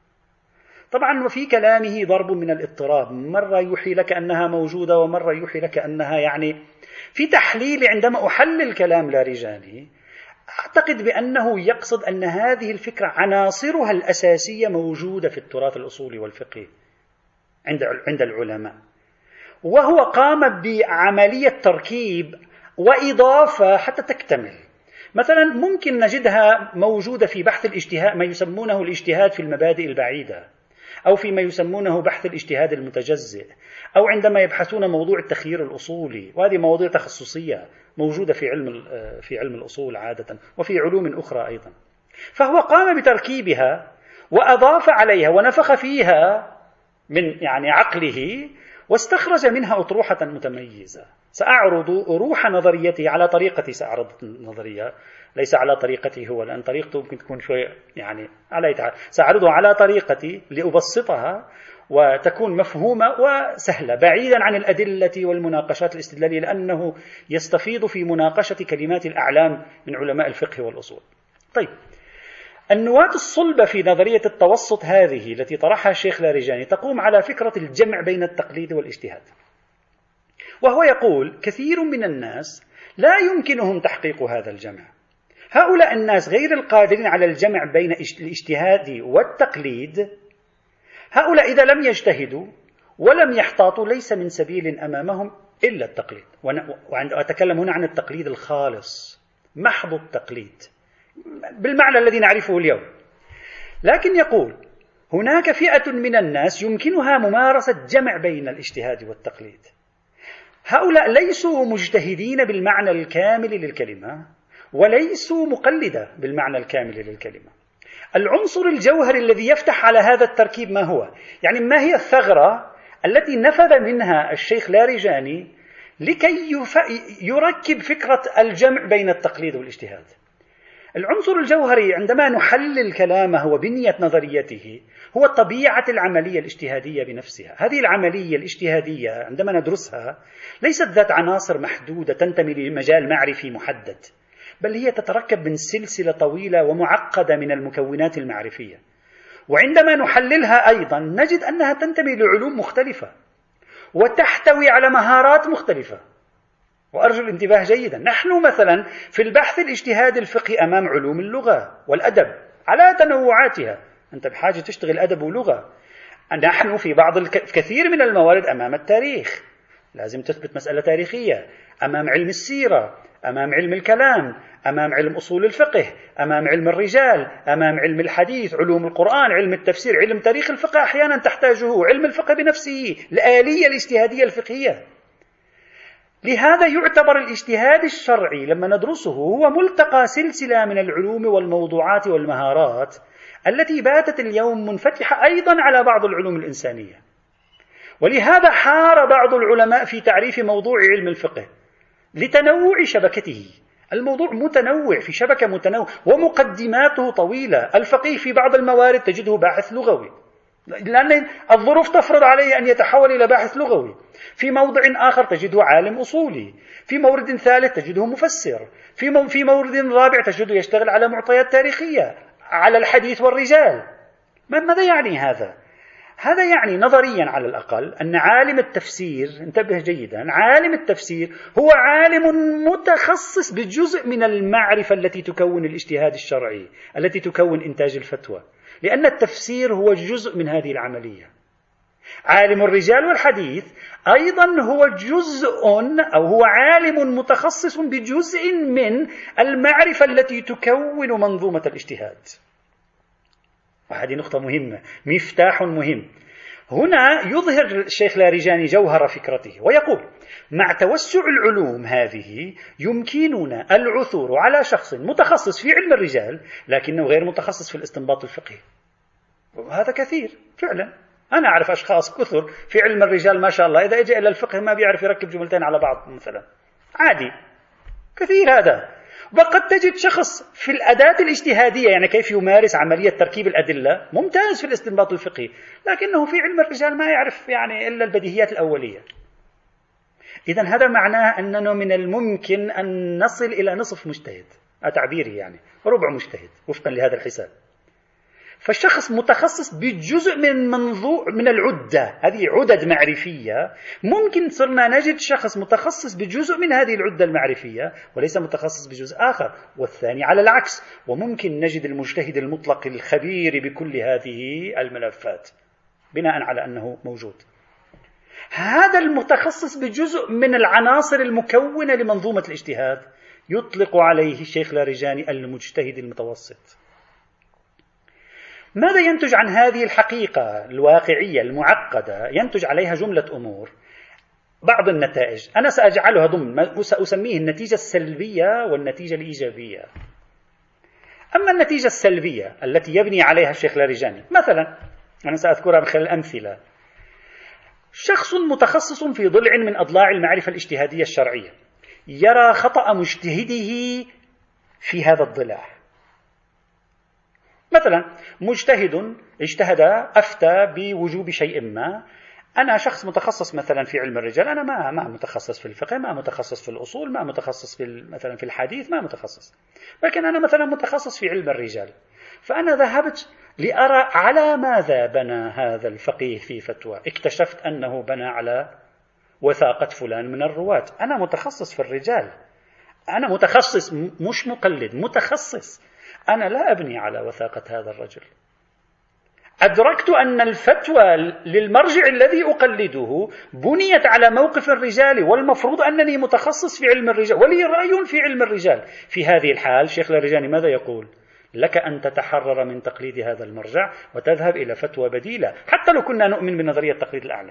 طبعا وفي كلامه ضرب من الاضطراب، مرة يوحي لك أنها موجودة ومرة يوحي لك أنها يعني في تحليل. عندما أحلل كلام لاریجاني أعتقد بأنه يقصد أن هذه الفكرة عناصرها الأساسية موجودة في التراث الأصولي والفقهي عند عند العلماء، وهو قام بعملية تركيب وإضافة حتى تكتمل. مثلا ممكن نجدها موجودة في بحث الاجتهاد، ما يسمونه الاجتهاد في المبادئ البعيدة، أو فيما يسمونه بحث الاجتهاد المتجزئ، أو عندما يبحثون موضوع التخيير الأصولي، وهذه مواضيع تخصصية موجودة في علم في علم الأصول عادة، وفي علوم أخرى أيضا. فهو قام بتركيبها وأضاف عليها ونفخ فيها من يعني عقله، واستخرج منها أطروحة متميزة. سأعرض روح نظريته على طريقتي، سأعرض النظرية ليس على طريقته هو، لأن طريقته ممكن تكون شوي يعني على تعالى. سأعرضه على طريقتي لأبسطها وتكون مفهومة وسهلة، بعيدا عن الأدلة والمناقشات الاستدلالية، لأنه يستفيض في مناقشة كلمات الأعلام من علماء الفقه والأصول. طيب، النواة الصلبة في نظرية التوسط هذه التي طرحها الشيخ لاریجاني تقوم على فكرة الجمع بين التقليد والاجتهاد. وهو يقول كثير من الناس لا يمكنهم تحقيق هذا الجمع. هؤلاء الناس غير القادرين على الجمع بين الاجتهاد والتقليد، هؤلاء إذا لم يجتهدوا ولم يحتاطوا ليس من سبيل أمامهم إلا التقليد. وعندما أتكلم هنا عن التقليد الخالص، محض التقليد بالمعنى الذي نعرفه اليوم. لكن يقول هناك فئة من الناس يمكنها ممارسة جمع بين الاجتهاد والتقليد. هؤلاء ليسوا مجتهدين بالمعنى الكامل للكلمة، وليسوا مقلدة بالمعنى الكامل للكلمة. العنصر الجوهري الذي يفتح على هذا التركيب ما هو؟ يعني ما هي الثغرة التي نفذ منها الشيخ لاریجاني لكي يركب فكرة الجمع بين التقليد والاجتهاد؟ العنصر الجوهري عندما نحلل كلامه وبنية نظريته هو طبيعة العملية الاجتهادية بنفسها. هذه العملية الاجتهادية عندما ندرسها ليست ذات عناصر محدودة تنتمي لمجال معرفي محدد، بل هي تتركب من سلسلة طويلة ومعقدة من المكونات المعرفية. وعندما نحللها أيضا نجد أنها تنتمي لعلوم مختلفة وتحتوي على مهارات مختلفة. وأرجو الانتباه جيدا، نحن مثلا في البحث الاجتهادي الفقهي أمام علوم اللغة والأدب على تنوعاتها. أنت بحاجة تشتغل أدب ولغة. نحن في بعض الكثير من الموارد أمام التاريخ، لازم تثبت مسألة تاريخية، أمام علم السيرة، أمام علم الكلام، أمام علم أصول الفقه، أمام علم الرجال، أمام علم الحديث، علوم القرآن، علم التفسير، علم تاريخ الفقه أحيانا تحتاجه، علم الفقه بنفسه، الآلية الاجتهادية الفقهية. لهذا يعتبر الاجتهاد الشرعي لما ندرسه هو ملتقى سلسلة من العلوم والموضوعات والمهارات التي باتت اليوم منفتحة أيضا على بعض العلوم الإنسانية. ولهذا حار بعض العلماء في تعريف موضوع علم الفقه لتنوع شبكته. الموضوع متنوع في شبكة متنوع ومقدماته طويلة. الفقيه في بعض الموارد تجده باحث لغوي لأن الظروف تفرض عليه أن يتحول إلى باحث لغوي، في موضع آخر تجده عالم أصولي، في مورد ثالث تجده مفسر، في في مورد رابع تجده يشتغل على معطيات تاريخية، على الحديث والرجال. ماذا يعني هذا؟ هذا يعني نظريا على الأقل أن عالم التفسير، انتبه جيدا، عالم التفسير هو عالم متخصص بجزء من المعرفة التي تكون الاجتهاد الشرعي، التي تكون إنتاج الفتوى، لأن التفسير هو جزء من هذه العملية. عالم الرجال والحديث أيضا هو جزء أو هو عالم متخصص بجزء من المعرفة التي تكون منظومة الاجتهاد. وهذه نقطة مهمة، مفتاح مهم. هنا يظهر الشيخ لاریجاني جوهر فكرته ويقول مع توسع العلوم هذه يمكننا العثور على شخص متخصص في علم الرجال لكنه غير متخصص في الاستنباط الفقهي. وهذا كثير فعلا. أنا أعرف أشخاص كثر في علم الرجال ما شاء الله، إذا إجا إلى الفقه ما بيعرف يركب جملتين على بعض مثلا، عادي، كثير هذا. وقد تجد شخص في الأداة الاجتهادية، يعني كيف يمارس عملية تركيب الأدلة، ممتاز في الاستنباط الفقهي، لكنه في علم الرجال ما يعرف يعني إلا البديهيات الأولية. إذن هذا معناه أننا من الممكن أن نصل إلى نصف مجتهد، تعبيري يعني ربع مجتهد وفقا لهذا الحساب. فالشخص متخصص بجزء من منظور من العدة، هذه عدد معرفية، ممكن صرنا نجد شخص متخصص بجزء من هذه العدة المعرفية وليس متخصص بجزء آخر، والثاني على العكس. وممكن نجد المجتهد المطلق الخبير بكل هذه الملفات بناء على أنه موجود. هذا المتخصص بجزء من العناصر المكونة لمنظومة الاجتهاد يطلق عليه الشيخ لاریجانی المجتهد المتوسط. ماذا ينتج عن هذه الحقيقة الواقعية المعقدة؟ ينتج عليها جملة أمور. بعض النتائج أنا سأجعلها ضمن سأسميه النتيجة السلبية والنتيجة الإيجابية. أما النتيجة السلبية التي يبني عليها الشيخ لاریجانی، مثلا أنا سأذكرها من خلال الأمثلة. شخص متخصص في ضلع من أضلاع المعرفة الاجتهادية الشرعية يرى خطأ مجتهده في هذا الضلع. مثلا مجتهد اجتهد أفتى بوجوب شيء ما، أنا شخص متخصص مثلا في علم الرجال، أنا ما ما متخصص في الفقه، ما متخصص في الأصول، ما متخصص في مثلا في الحديث، ما متخصص، لكن أنا مثلا متخصص في علم الرجال. فأنا ذهبت لأرى على ماذا بنى هذا الفقيه في فتوى. اكتشفت أنه بنى على وثاقة فلان من الرواة. أنا متخصص في الرجال، أنا متخصص مش مقلد، متخصص. أنا لا أبني على وثاقة هذا الرجل. أدركت أن الفتوى للمرجع الذي أقلده بنيت على موقف الرجال، والمفروض أنني متخصص في علم الرجال ولي رأي في علم الرجال. في هذه الحال شيخ لاریجانی ماذا يقول؟ لك أن تتحرر من تقليد هذا المرجع وتذهب إلى فتوى بديلة، حتى لو كنا نؤمن بنظرية التقليد الأعلى.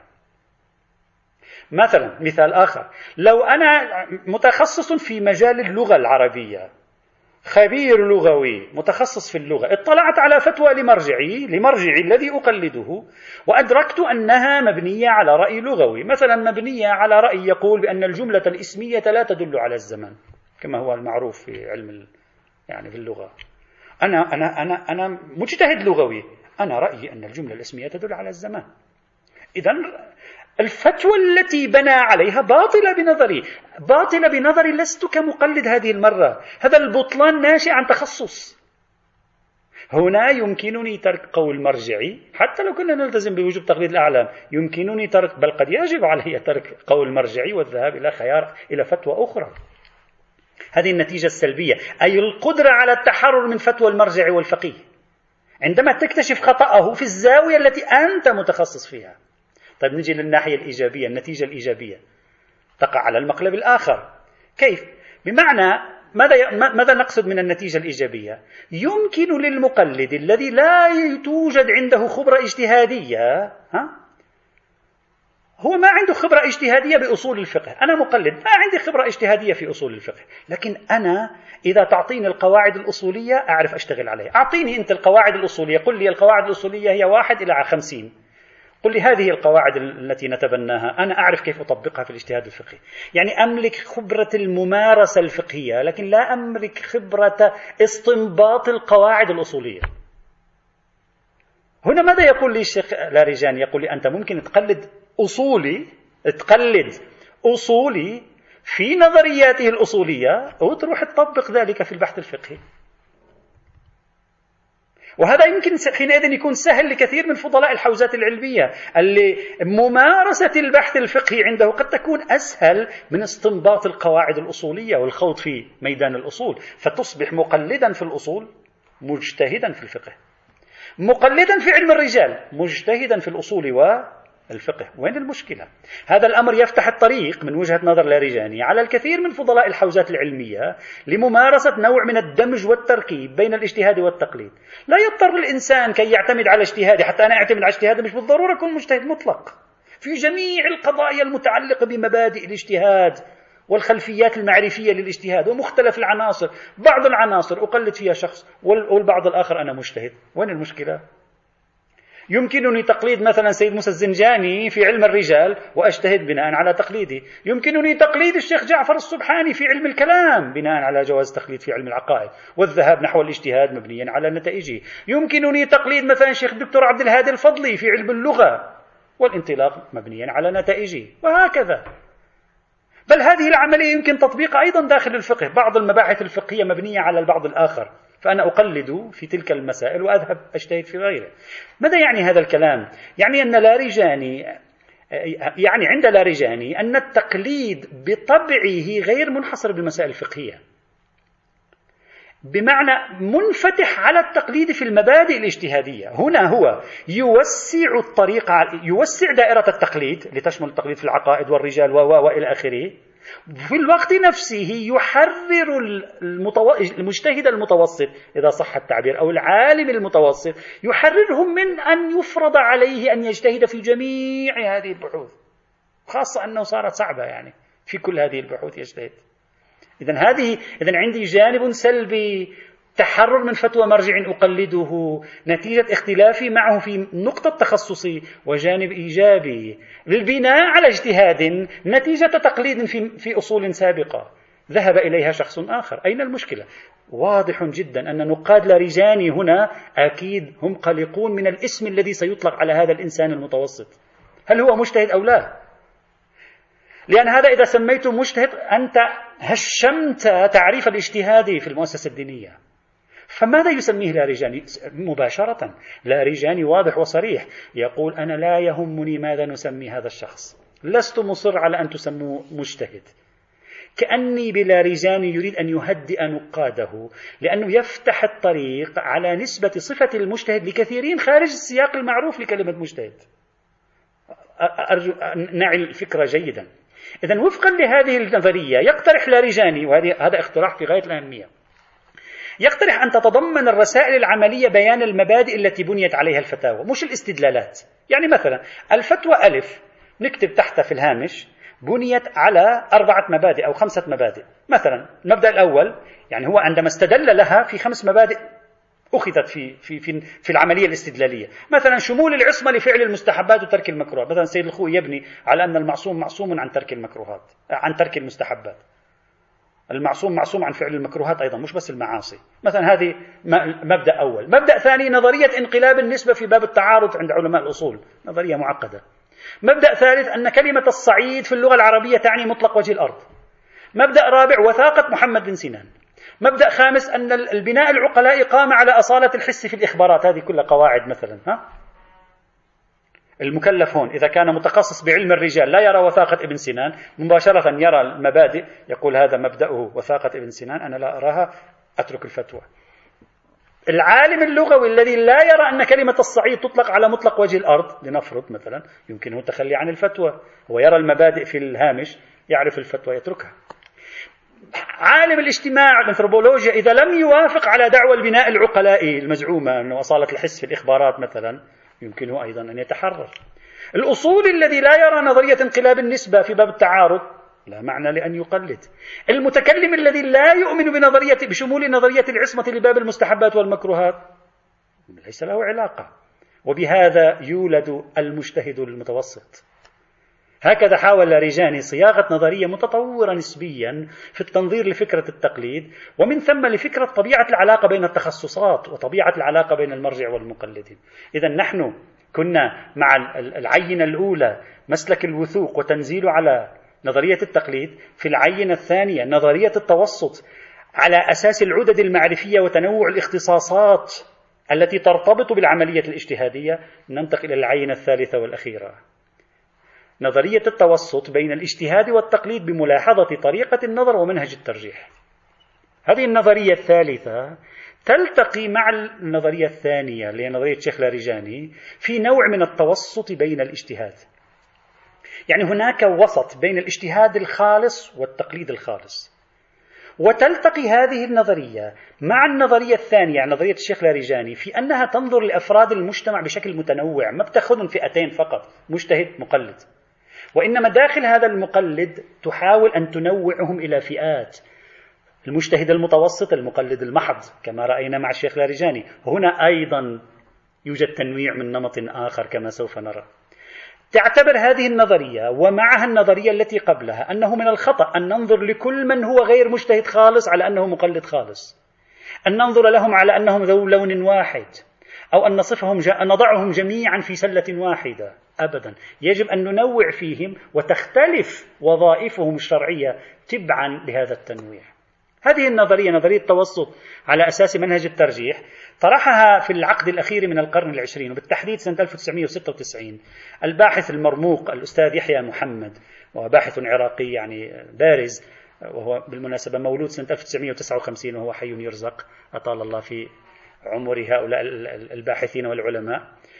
مثلا مثال آخر، لو أنا متخصص في مجال اللغة العربية، خبير لغوي متخصص في اللغة، اطلعت على فتوى لمرجعي لمرجعي الذي أقلده وأدركت أنها مبنية على رأي لغوي، مثلا مبنية على رأي يقول بأن الجملة الاسمية لا تدل على الزمن كما هو المعروف في علم يعني في اللغة. أنا أنا أنا أنا مجتهد لغوي، أنا رأيي أن الجملة الاسمية تدل على الزمان. إذن الفتوى التي بنى عليها باطلة بنظري، باطلة بنظري. لست كمقلد هذه المرة، هذا البطلان ناشئ عن تخصص. هنا يمكنني ترك قول مرجعي حتى لو كنا نلتزم بوجوب تقليد الأعلام، يمكنني ترك، بل قد يجب علي ترك قول مرجعي والذهاب إلى خيار إلى فتوى أخرى. هذه النتيجة السلبية، أي القدرة على التحرر من فتوى المرجع والفقيه عندما تكتشف خطأه في الزاوية التي أنت متخصص فيها. طيب نجي للناحية الإيجابية، النتيجة الإيجابية تقع على المقلب الآخر. كيف؟ بمعنى ماذا ماذا نقصد من النتيجة الإيجابية؟ يمكن للمقلد الذي لا توجد عنده خبرة اجتهادية، ها؟ هو ما عنده خبرة اجتهادية بأصول الفقه، أنا مقلد ما عندي خبرة اجتهادية في أصول الفقه، لكن أنا إذا تعطيني القواعد الأصولية أعرف أشتغل عليها. أعطيني أنت القواعد الأصولية، قل لي القواعد الأصولية هي واحد إلى خمسين، قل لي هذه القواعد التي نتبناها، أنا أعرف كيف أطبقها في الاجتهاد الفقهي. يعني أملك خبرة الممارسة الفقهية، لكن لا أملك خبرة استنباط القواعد الأصولية. هنا ماذا يقول لي الشيخ لاریجانی؟ يقول لي أنت ممكن تقلد أصولي، تقلد أصولي في نظرياته الأصولية وتروح تطبق ذلك في البحث الفقهي. وهذا يمكن حينئذ يكون سهل لكثير من فضلاء الحوزات العلمية اللي ممارسة البحث الفقهي عنده قد تكون أسهل من استنباط القواعد الأصولية والخوض في ميدان الأصول، فتصبح مقلدا في الأصول مجتهدا في الفقه، مقلدا في علم الرجال مجتهدا في الأصول والفقه. وين المشكلة؟ هذا الأمر يفتح الطريق من وجهة نظر لاریجانی على الكثير من فضلاء الحوزات العلمية لممارسة نوع من الدمج والتركيب بين الاجتهاد والتقليد. لا يضطر الإنسان كي يعتمد على اجتهادي، حتى أنا أعتمد على اجتهادي مش بالضرورة أكون مجتهد مطلق في جميع القضايا المتعلقة بمبادئ الاجتهاد والخلفيات المعرفية للاجتهاد ومختلف العناصر. بعض العناصر أقلد فيها شخص والبعض الآخر أنا مجتهد. وين المشكلة؟ يمكنني تقليد مثلا سيد موسى الزنجاني في علم الرجال وأجتهد بناء على تقليدي، يمكنني تقليد الشيخ جعفر السبحاني في علم الكلام بناء على جواز تقليد في علم العقائد والذهاب نحو الاجتهاد مبنيا على نتائجه، يمكنني تقليد مثلا الشيخ الدكتور عبد الهادي الفضلي في علم اللغة والانطلاق مبنيا على نتائجه، وهكذا. بل هذه العملية يمكن تطبيقها أيضا داخل الفقه. بعض المباحث الفقهية مبنية على البعض الآخر، فأنا أقلد في تلك المسائل وأذهب أجتهد في غيره. ماذا يعني هذا الكلام؟ يعني أن لاريجاني يعني عند لاريجاني أن التقليد بطبعه غير منحصر بالمسائل الفقهية، بمعنى منفتح على التقليد في المبادئ الاجتهادية. هنا هو يوسع الطريق، يوسع دائرة التقليد لتشمل التقليد في العقائد والرجال وإلى آخره. في الوقت نفسه يحرر المتو... المجتهد المتوسط إذا صح التعبير أو العالم المتوسط، يحررهم من أن يفرض عليه أن يجتهد في جميع هذه البحوث، خاصة أنه صارت صعبة يعني في كل هذه البحوث يجتهد. إذن هذه إذن عندي جانب سلبي، تحرر من فتوى مرجع أقلده نتيجة اختلافي معه في نقطة تخصصي، وجانب إيجابي للبناء على اجتهاد نتيجة تقليد في, في أصول سابقة ذهب إليها شخص آخر. أين المشكلة؟ واضح جدا أن نقاد لاريجاني هنا أكيد هم قلقون من الاسم الذي سيطلق على هذا الإنسان المتوسط، هل هو مجتهد أو لا؟ لأن هذا إذا سميته مجتهد أنت هشمت تعريف الاجتهاد في المؤسسة الدينية. فماذا يسميه لاريجاني مباشرة؟ لاريجاني واضح وصريح يقول أنا لا يهمني ماذا نسمي هذا الشخص، لست مصر على أن تسموه مجتهد. كأني بلاريجاني يريد أن يهدئ نقاده، لأنه يفتح الطريق على نسبة صفة المجتهد لكثيرين خارج السياق المعروف لكلمة مجتهد. أرجو أن نعي الفكرة جيدا. إذن وفقا لهذه النظرية يقترح لاريجاني، وهذا اقتراح في غاية الأهمية، يقترح أن تتضمن الرسائل العملية بيان المبادئ التي بنيت عليها الفتاوى مش الاستدلالات. يعني مثلا الفتوى ألف نكتب تحت في الهامش بنيت على أربعة مبادئ أو خمسة مبادئ. مثلا المبدأ الأول يعني هو عندما استدل لها في خمس مبادئ أخذت في, في, في, في العملية الاستدلالية. مثلا شمول العصمة لفعل المستحبات وترك المكروهات. مثلا سيد الخوي يبني على أن المعصوم معصوم عن ترك المكروهات عن ترك المستحبات، المعصوم معصوم عن فعل المكروهات أيضا مش بس المعاصي. مثلا هذه مبدأ أول. مبدأ ثاني نظرية انقلاب النسبة في باب التعارض عند علماء الأصول، نظرية معقدة. مبدأ ثالث أن كلمة الصعيد في اللغة العربية تعني مطلق وجه الأرض. مبدأ رابع وثاقة محمد بن سنان. مبدأ خامس أن البناء العقلاء قام على أصالة الحس في الإخبارات. هذه كلها قواعد. مثلا ها المكلف هون إذا كان متخصص بعلم الرجال لا يرى وثاقة ابن سنان، مباشرة يرى المبادئ يقول هذا مبدأه وثاقة ابن سنان، أنا لا أراها أترك الفتوى. العالم اللغوي الذي لا يرى أن كلمة الصعيد تطلق على مطلق وجه الأرض لنفرض مثلا يمكنه التخلي عن الفتوى، هو يرى المبادئ في الهامش يعرف الفتوى يتركها. عالم الاجتماع الأنثروبولوجيا إذا لم يوافق على دعوى البناء العقلائي المزعومة أنه أصالة الحس في الإخبارات مثلا يمكنه أيضا أن يتحرر. الأصول الذي لا يرى نظرية انقلاب النسبة في باب التعارض لا معنى لأن يقلد. المتكلم الذي لا يؤمن بنظرية بشمول نظرية العصمة لباب المستحبات والمكروهات ليس له علاقة. وبهذا يولد المجتهد المتوسط. هكذا حاول لاريجاني صياغة نظرية متطورة نسبيا في التنظير لفكرة التقليد، ومن ثم لفكرة طبيعة العلاقة بين التخصصات وطبيعة العلاقة بين المرجع والمقلدين. إذن نحن كنا مع العينة الأولى مسلك الوثوق وتنزيل على نظرية التقليد، في العينة الثانية نظرية التوسط على أساس العدد المعرفية وتنوع الاختصاصات التي ترتبط بالعملية الاجتهادية. ننتقل إلى العينة الثالثة والأخيرة نظرية التوسط بين الاجتهاد والتقليد بملاحظة طريقة النظر ومنهج الترجيح. هذه النظرية الثالثة تلتقي مع النظرية الثانية اللي هي نظرية شيخ لاريجاني في نوع من التوسط بين الاجتهاد. يعني هناك وسط بين الاجتهاد الخالص والتقليد الخالص. وتلتقي هذه النظرية مع النظرية الثانية يعني نظرية الشيخ لاريجاني في أنها تنظر لأفراد المجتمع بشكل متنوع، ما بتأخذهم فئتين فقط مجتهد مقلد، وإنما داخل هذا المقلد تحاول أن تنوعهم إلى فئات. المجتهد المتوسط، المقلد المحض كما رأينا مع الشيخ لاريجاني، هنا أيضا يوجد تنويع من نمط آخر كما سوف نرى. تعتبر هذه النظرية ومعها النظرية التي قبلها أنه من الخطأ أن ننظر لكل من هو غير مجتهد خالص على أنه مقلد خالص، أن ننظر لهم على أنهم ذو لون واحد، أو أن نصفهم ج... نضعهم جميعا في سلة واحدة. أبدا، يجب أن ننوع فيهم وتختلف وظائفهم الشرعية تبعا لهذا التنويع. هذه النظرية، نظرية التوسط على أساس منهج الترجيح، طرحها في العقد الأخير من القرن العشرين، وبالتحديد سنة ألف وتسعمئة وستة وتسعين الباحث المرموق الأستاذ يحيى محمد، وباحث عراقي يعني بارز، وهو بالمناسبة مولود سنة ألف وتسعمئة وتسعة وخمسين وهو حي يرزق، أطال الله في عمر هؤلاء الباحثين والعلماء،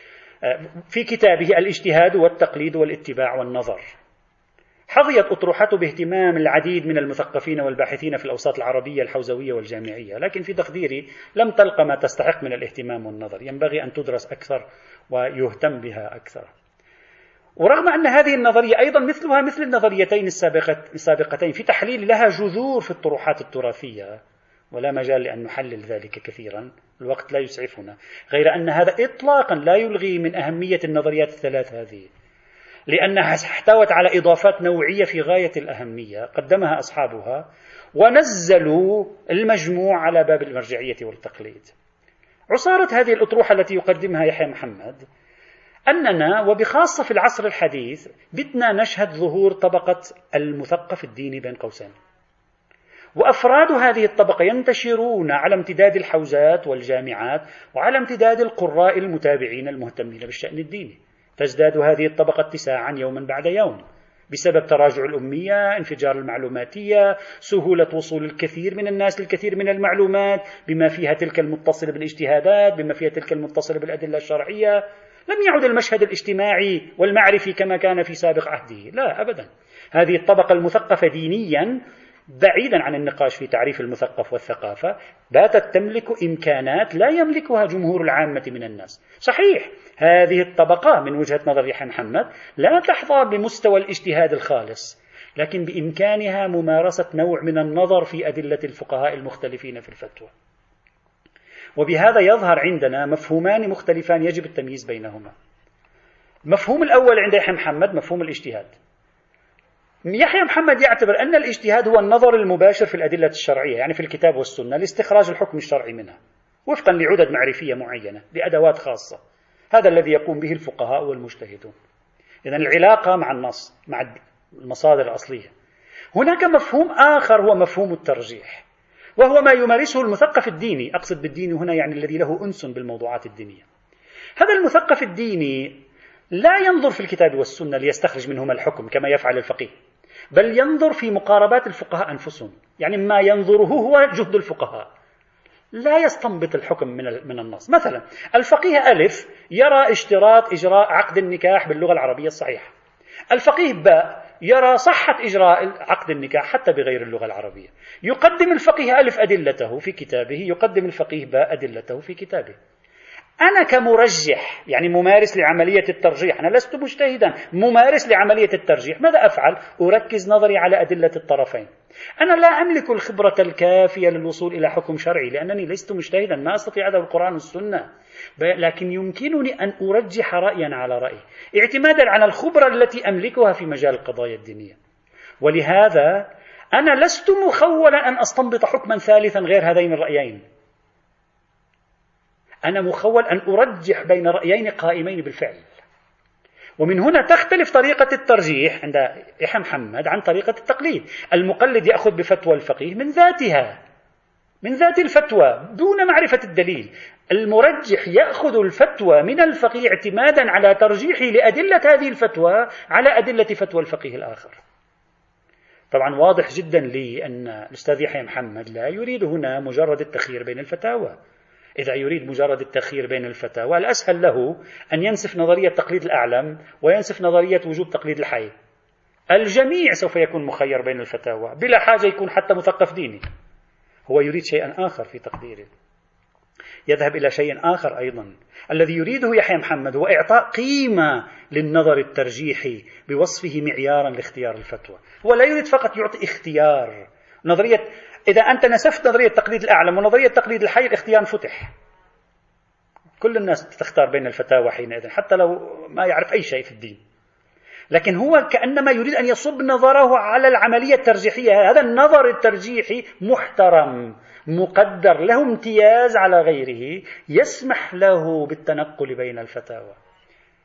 في كتابه الاجتهاد والتقليد والاتباع والنظر. حظيت أطروحته باهتمام العديد من المثقفين والباحثين في الأوساط العربية الحوزوية والجامعية، لكن في تقديري لم تلقى ما تستحق من الاهتمام والنظر، ينبغي أن تدرس أكثر ويهتم بها أكثر. ورغم أن هذه النظرية أيضا مثلها مثل النظريتين السابقتين في تحليل لها جذور في الطروحات التراثية، ولا مجال لأن نحلل ذلك كثيرا، الوقت لا يسعفنا، غير أن هذا إطلاقا لا يلغي من أهمية النظريات الثلاث هذه، لأنها احتوت على إضافات نوعية في غاية الأهمية قدمها أصحابها ونزلوا المجموع على باب المرجعية والتقليد. عصارة هذه الأطروحة التي يقدمها يحيى محمد أننا وبخاصة في العصر الحديث بدنا نشهد ظهور طبقة المثقف الديني بين قوسين، وأفراد هذه الطبقة ينتشرون على امتداد الحوزات والجامعات وعلى امتداد القراء المتابعين المهتمين بالشأن الديني. تزداد هذه الطبقة اتساعا يوما بعد يوم بسبب تراجع الأمية، انفجار المعلوماتية، سهولة وصول الكثير من الناس للكثير من المعلومات بما فيها تلك المتصلة بالاجتهادات، بما فيها تلك المتصلة بالأدلة الشرعية. لم يعد المشهد الاجتماعي والمعرفي كما كان في سابق عهده، لا أبدا. هذه الطبقة المثقفة دينيا، بعيدا عن النقاش في تعريف المثقف والثقافة، باتت تملك إمكانات لا يملكها جمهور العامة من الناس. صحيح هذه الطبقة من وجهة نظر يحيى محمد لا تحظى بمستوى الاجتهاد الخالص، لكن بإمكانها ممارسة نوع من النظر في أدلة الفقهاء المختلفين في الفتوى، وبهذا يظهر عندنا مفهومان مختلفان يجب التمييز بينهما. المفهوم الأول عند يحيى محمد مفهوم الاجتهاد. يحيى محمد يعتبر أن الاجتهاد هو النظر المباشر في الأدلة الشرعية، يعني في الكتاب والسنة، لاستخراج الحكم الشرعي منها وفقا لعدد معرفية معينة بأدوات خاصة. هذا الذي يقوم به الفقهاء والمجتهدون. إذن العلاقة مع النص، مع المصادر الأصلية. هناك مفهوم آخر هو مفهوم الترجيح، وهو ما يمارسه المثقف الديني. أقصد بالدين هنا يعني الذي له أنس بالموضوعات الدينية. هذا المثقف الديني لا ينظر في الكتاب والسنة ليستخرج منهما الحكم كما يفعل الفقيه، بل ينظر في مقاربات الفقهاء أنفسهم، يعني ما ينظره هو جهد الفقهاء، لا يستنبط الحكم من من النص. مثلا الفقيه ألف يرى اشتراط إجراء عقد النكاح باللغة العربية الصحيحة، الفقيه باء يرى صحة إجراء عقد النكاح حتى بغير اللغة العربية. يقدم الفقيه ألف أدلته في كتابه، يقدم الفقيه باء أدلته في كتابه. أنا كمرجح، يعني ممارس لعملية الترجيح، أنا لست مجتهدا، ممارس لعملية الترجيح، ماذا أفعل؟ أركز نظري على أدلة الطرفين. أنا لا أملك الخبرة الكافية للوصول إلى حكم شرعي لأنني لست مجتهدا، ما أستطيع هذا القرآن والسنة، لكن يمكنني أن أرجح رأيا على رأي اعتمادا على الخبرة التي أملكها في مجال القضايا الدينية. ولهذا أنا لست مخولا أن أستنبط حكما ثالثا غير هذين الرأيين، أنا مخول أن أرجح بين رأيين قائمين بالفعل. ومن هنا تختلف طريقة الترجيح عند يحيى محمد عن طريقة التقليد. المقلد يأخذ بفتوى الفقيه من ذاتها، من ذات الفتوى دون معرفة الدليل. المرجح يأخذ الفتوى من الفقيه اعتمادا على ترجيحه لأدلة هذه الفتوى على أدلة فتوى الفقيه الآخر. طبعا واضح جدا لي أن الأستاذ يحيى محمد لا يريد هنا مجرد التخيير بين الفتاوى. إذا يريد مجرد التخيير بين الفتاوى الأسهل له أن ينسف نظرية تقليد الأعلم وينسف نظرية وجوب تقليد الحي. الجميع سوف يكون مخير بين الفتاوى بلا حاجة يكون حتى مثقف ديني. هو يريد شيئا آخر في تقديره، يذهب إلى شيء آخر أيضا. الذي يريده يحيى محمد هو إعطاء قيمة للنظر الترجيحي بوصفه معيارا لاختيار الفتوى. هو لا يريد فقط يعطي اختيار. نظرية إذا أنت نسفت نظرية تقليد الأعلم ونظرية تقليد الحي الاختيار فتح، كل الناس تختار بين الفتاوى حينئذ حتى لو ما يعرف أي شيء في الدين. لكن هو كأنما يريد أن يصب نظره على العملية الترجيحية. هذا النظر الترجيحي محترم، مقدر، له امتياز على غيره، يسمح له بالتنقل بين الفتاوى.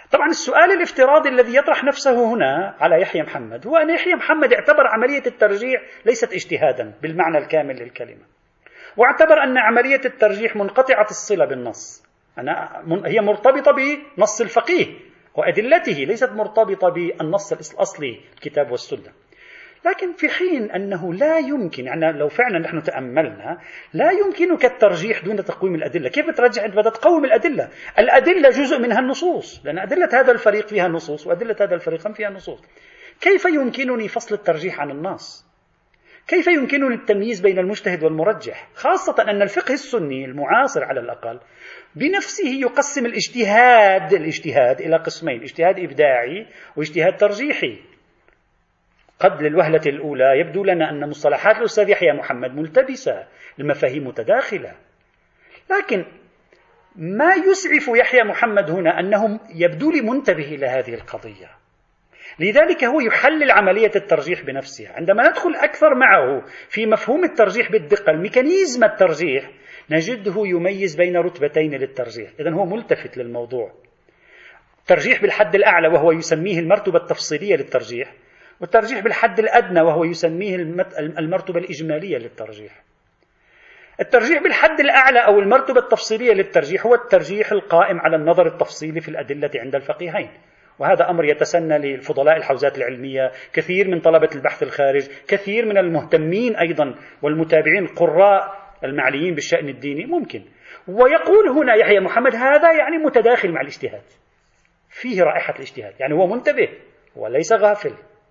طبعا السؤال الافتراضي الذي يطرح نفسه هنا على يحيى محمد هو أن يحيى محمد اعتبر عملية الترجيح ليست اجتهادا بالمعنى الكامل للكلمة، واعتبر أن عملية الترجيح منقطعة الصلة بالنص، أنا هي مرتبطة بنص الفقيه وأدلته، ليست مرتبطة بالنص الأصلي الكتاب والسنة. لكن في حين أنه لا يمكن، يعني لو فعلا نحن تأملنا، لا يمكنك الترجيح دون تقويم الأدلة. كيف ترجح أنت بدأت تقوم الأدلة؟ الأدلة جزء منها النصوص، لأن أدلة هذا الفريق فيها نصوص وأدلة هذا الفريق فيها نصوص. كيف يمكنني فصل الترجيح عن النص؟ كيف يمكنني التمييز بين المجتهد والمرجح؟ خاصة أن الفقه السني المعاصر على الأقل بنفسه يقسم الاجتهاد الاجتهاد إلى قسمين: اجتهاد إبداعي واجتهاد ترجيحي. قد للوهلة الأولى يبدو لنا أن مصطلحات الأستاذ يحيى محمد ملتبسة، المفاهيم متداخلة، لكن ما يسعف يحيى محمد هنا أنه يبدو لي منتبه إلى هذه القضية، لذلك هو يحلل عملية الترجيح بنفسها. عندما ندخل أكثر معه في مفهوم الترجيح بالدقة، الميكانيزم الترجيح، نجده يميز بين رتبتين للترجيح. إذن هو ملتفت للموضوع: ترجيح بالحد الأعلى وهو يسميه المرتبة التفصيلية للترجيح، والترجيح بالحد الأدنى وهو يسميه المرتبة الإجمالية للترجيح. الترجيح بالحد الأعلى أو المرتبة التفصيلية للترجيح هو الترجيح القائم على النظر التفصيلي في الأدلة عند الفقيهين، وهذا أمر يتسنى للفضلاء الحوزات العلمية، كثير من طلبة البحث الخارج، كثير من المهتمين أيضا والمتابعين القراء المعنيين بالشأن الديني ممكن. ويقول هنا يحيى محمد هذا يعني متداخل مع الاجتهاد، فيه رائحة الاجتهاد، يعني هو منتبه وليس غافل.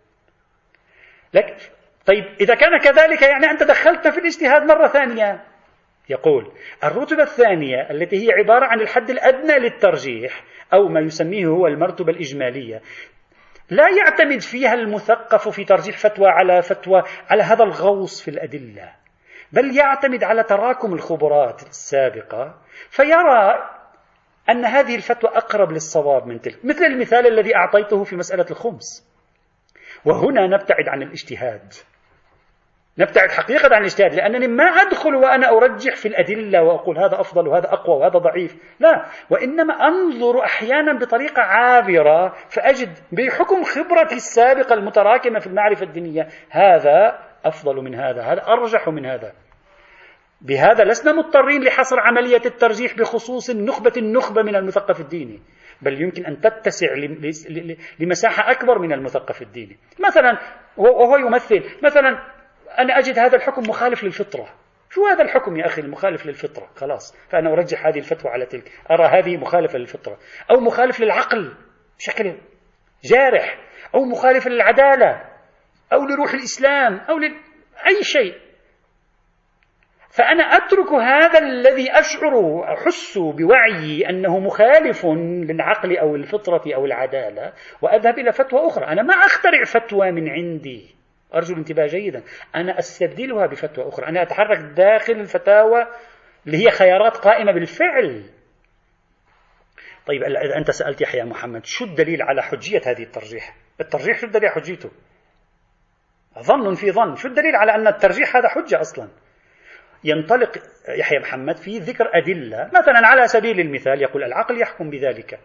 لك طيب إذا كان كذلك يعني أنت دخلت في الاجتهاد مرة ثانية. يقول الرتبة الثانية التي هي عبارة عن الحد الأدنى للترجيح أو ما يسميه هو المرتبة الإجمالية، لا يعتمد فيها المثقف في ترجيح فتوى على فتوى على هذا الغوص في الأدلة، بل يعتمد على تراكم الخبرات السابقة فيرى أن هذه الفتوى أقرب للصواب من تلك، مثل المثال الذي أعطيته في مسألة الخمس. وهنا نبتعد عن الاجتهاد، نبتعد حقيقة عن الاجتهاد، لأنني ما أدخل وأنا أرجح في الأدلة وأقول هذا أفضل وهذا أقوى وهذا ضعيف، لا، وإنما أنظر أحيانا بطريقة عابرة فأجد بحكم خبرتي السابقة المتراكمة في المعرفة الدينية هذا أفضل من هذا، هذا أرجح من هذا. بهذا لسنا مضطرين لحصر عملية الترجيح بخصوص النخبة النخبة من المثقف الديني، بل يمكن أن تتسع لمساحة أكبر من المثقف الديني. مثلا وهو يمثل مثلا أنا أجد هذا الحكم مخالف للفطرة، شو هذا الحكم يا أخي المخالف للفطرة؟ خلاص فأنا أرجح هذه الفتوى على تلك، أرى هذه مخالفة للفطرة، أو مخالف للعقل بشكل جارح، أو مخالف للعدالة، أو لروح الإسلام، أو لأي شيء. فأنا أترك هذا الذي أشعر أحس بوعي أنه مخالف للعقل أو الفطرة أو العدالة وأذهب إلى فتوى أخرى. أنا ما أخترع فتوى من عندي، أرجو الانتباه جيدا، أنا أستبدلها بفتوى أخرى، أنا أتحرك داخل الفتاوى اللي هي خيارات قائمة بالفعل. طيب إذا أنت سألت يحيى محمد شو الدليل على حجية هذه الترجيح؟ الترجيح شو الدليل على حجيته؟ ظن في ظن، شو الدليل على أن الترجيح هذا حجة أصلا؟ ينطلق يحيى محمد في ذكر أدلة، مثلا على سبيل المثال يقول العقل يحكم بذلك.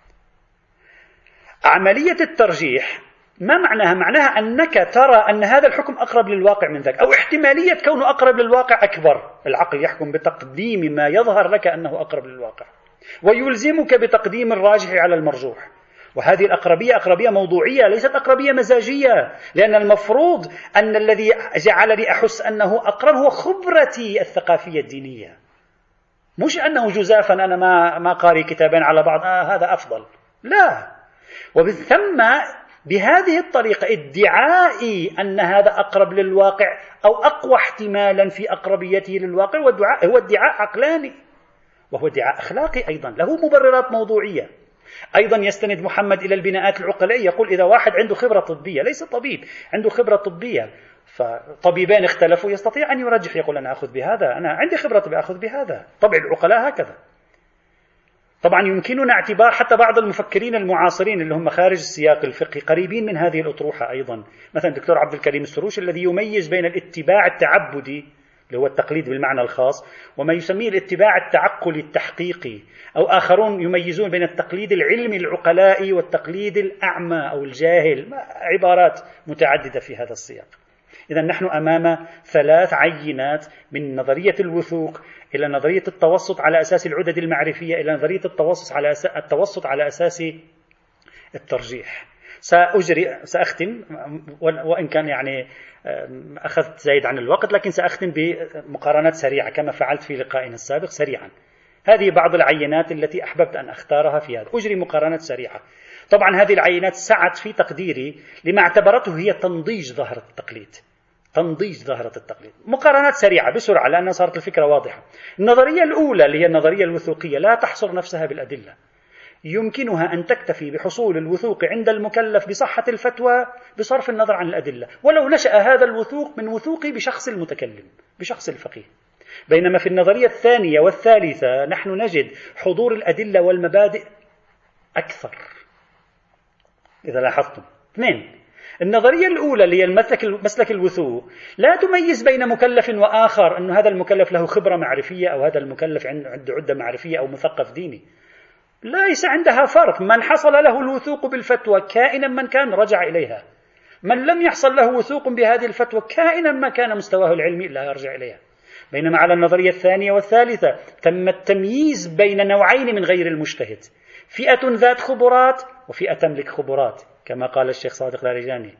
عملية الترجيح ما معناها؟ معناها أنك ترى أن هذا الحكم أقرب للواقع من ذاك، أو احتمالية كونه أقرب للواقع أكبر. العقل يحكم بتقديم ما يظهر لك أنه أقرب للواقع، ويلزمك بتقديم الراجح على المرجوح. وهذه الأقربية أقربية موضوعية ليست أقربية مزاجية، لأن المفروض أن الذي جعلني أحس أنه أقرب هو خبرتي الثقافية الدينية، مش أنه جزافا أنا ما ما قاري كتابين على بعض آه هذا أفضل، لا. وبالثم بهذه الطريقة ادعائي أن هذا أقرب للواقع أو أقوى احتمالا في أقربيته للواقع هو ادعاء عقلاني، وهو ادعاء أخلاقي أيضا له مبررات موضوعية. أيضا يستند محمد إلى البناءات العقلائية، يقول إذا واحد عنده خبرة طبية، ليس طبيب، عنده خبرة طبية، فطبيبين اختلفوا يستطيع أن يرجح، يقول أنا أخذ بهذا، أنا عندي خبرة طبية أخذ بهذا. طبع العقلاء هكذا. طبعا يمكننا اعتبار حتى بعض المفكرين المعاصرين اللي هم خارج السياق الفقهي قريبين من هذه الأطروحة أيضا، مثلا الدكتور عبد الكريم السروش الذي يميز بين الاتباع التعبدي اللي هو التقليد بالمعنى الخاص، وما يسميه الاتباع التعقلي التحقيقي، أو آخرون يميزون بين التقليد العلمي العقلائي والتقليد الأعمى أو الجاهل، عبارات متعددة في هذا السياق. إذا نحن أمام ثلاث عينات، من نظرية الوثوق إلى نظرية التوسط على أساس العدد المعرفية إلى نظرية التوسط على أساس التوسط على أساس الترجيح. سأجري سأختم، وإن كان يعني أخذت زايد عن الوقت، لكن سأختم بمقارنات سريعة كما فعلت في لقائنا السابق سريعا. هذه بعض العينات التي أحببت أن أختارها في هذا. أجري مقارنات سريعة. طبعا هذه العينات سعت في تقديري لما اعتبرته هي تنضيج ظاهرة التقليد. تنضيج ظاهرة التقليد. مقارنات سريعة بسرعة لأن صارت الفكرة واضحة. النظرية الأولى اللي هي النظرية الوثوقية لا تحصر نفسها بالأدلة، يمكنها أن تكتفي بحصول الوثوق عند المكلف بصحة الفتوى بصرف النظر عن الأدلة، ولو نشأ هذا الوثوق من وثوقي بشخص المتكلم، بشخص الفقيه. بينما في النظرية الثانية والثالثة نحن نجد حضور الأدلة والمبادئ أكثر. إذا لاحظتم، اثنين، النظرية الأولى اللي هي المسلك مسلك الوثوق لا تميز بين مكلف وآخر، أن هذا المكلف له خبرة معرفية أو هذا المكلف عنده عدة معرفية أو مثقف ديني. ليس عندها فرق. من حصل له الوثوق بالفتوى كائنا من كان رجع إليها، من لم يحصل له وثوق بهذه الفتوى كائنا ما كان مستواه العلمي لا يرجع إليها. بينما على النظرية الثانية والثالثة تم التمييز بين نوعين من غير المجتهد، فئة ذات خبرات وفئة تملك خبرات، كما قال الشيخ صادق لارجاني،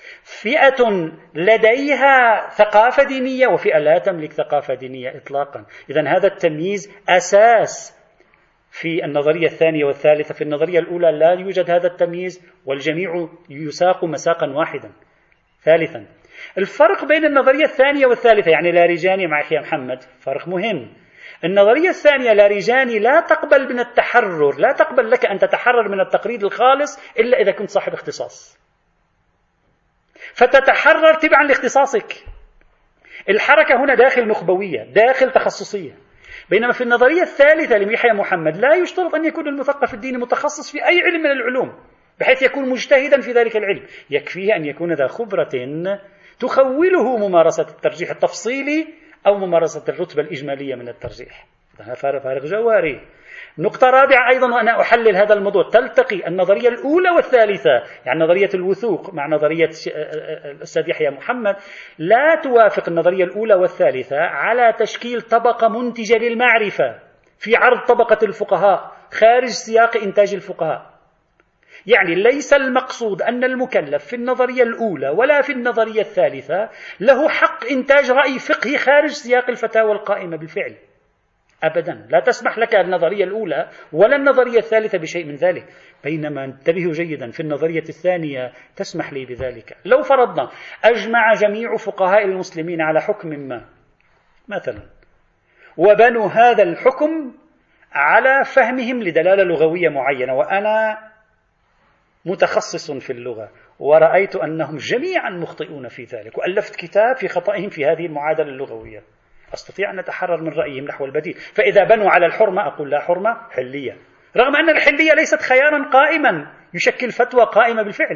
فئة لديها ثقافة دينية وفئة لا تملك ثقافة دينية إطلاقا. إذن هذا التمييز أساس في النظرية الثانية والثالثة. في النظرية الأولى لا يوجد هذا التمييز والجميع يساق مساقا واحدا. ثالثا، الفرق بين النظرية الثانية والثالثة، يعني لارجاني مع يحيى محمد، فرق مهم. النظرية الثانية لارجاني لا تقبل من التحرر، لا تقبل لك أن تتحرر من التقليد الخالص إلا إذا كنت صاحب اختصاص، فتتحرر تبعا لاختصاصك. الحركة هنا داخل نخبوية، داخل تخصصية. بينما في النظرية الثالثة ليحيى محمد لا يشترط أن يكون المثقف الديني متخصص في أي علم من العلوم بحيث يكون مجتهدا في ذلك العلم، يكفيه أن يكون ذا خبرة تخوله ممارسة الترجيح التفصيلي أو ممارسة الرتبة الإجمالية من الترجيح. هذا فارق جوهري. نقطة رابعة أيضا وأنا أحلل هذا الموضوع، تلتقي النظرية الأولى والثالثة، يعني نظرية الوثوق مع نظرية الأستاذ يحيى محمد، لا توافق النظرية الأولى والثالثة على تشكيل طبقة منتجة للمعرفة في عرض طبقة الفقهاء خارج سياق إنتاج الفقهاء. يعني ليس المقصود أن المكلف في النظرية الأولى ولا في النظرية الثالثة له حق إنتاج رأي فقهي خارج سياق الفتاوى القائمة بالفعل أبدا. لا تسمح لك النظرية الأولى ولا النظرية الثالثة بشيء من ذلك. بينما انتبهوا جيدا، في النظرية الثانية تسمح لي بذلك. لو فرضنا أجمع جميع فقهاء المسلمين على حكم ما مثلا، وبنوا هذا الحكم على فهمهم لدلالة لغوية معينة، وأنا متخصص في اللغة ورأيت أنهم جميعا مخطئون في ذلك، وألفت كتاب في خطئهم في هذه المعادلة اللغوية، أستطيع أن أتحرر من رأيهم نحو البديل. فإذا بنوا على الحرمة أقول لا حرمة، حلية، رغم أن الحلية ليست خيارا قائما يشكل فتوى قائمة بالفعل.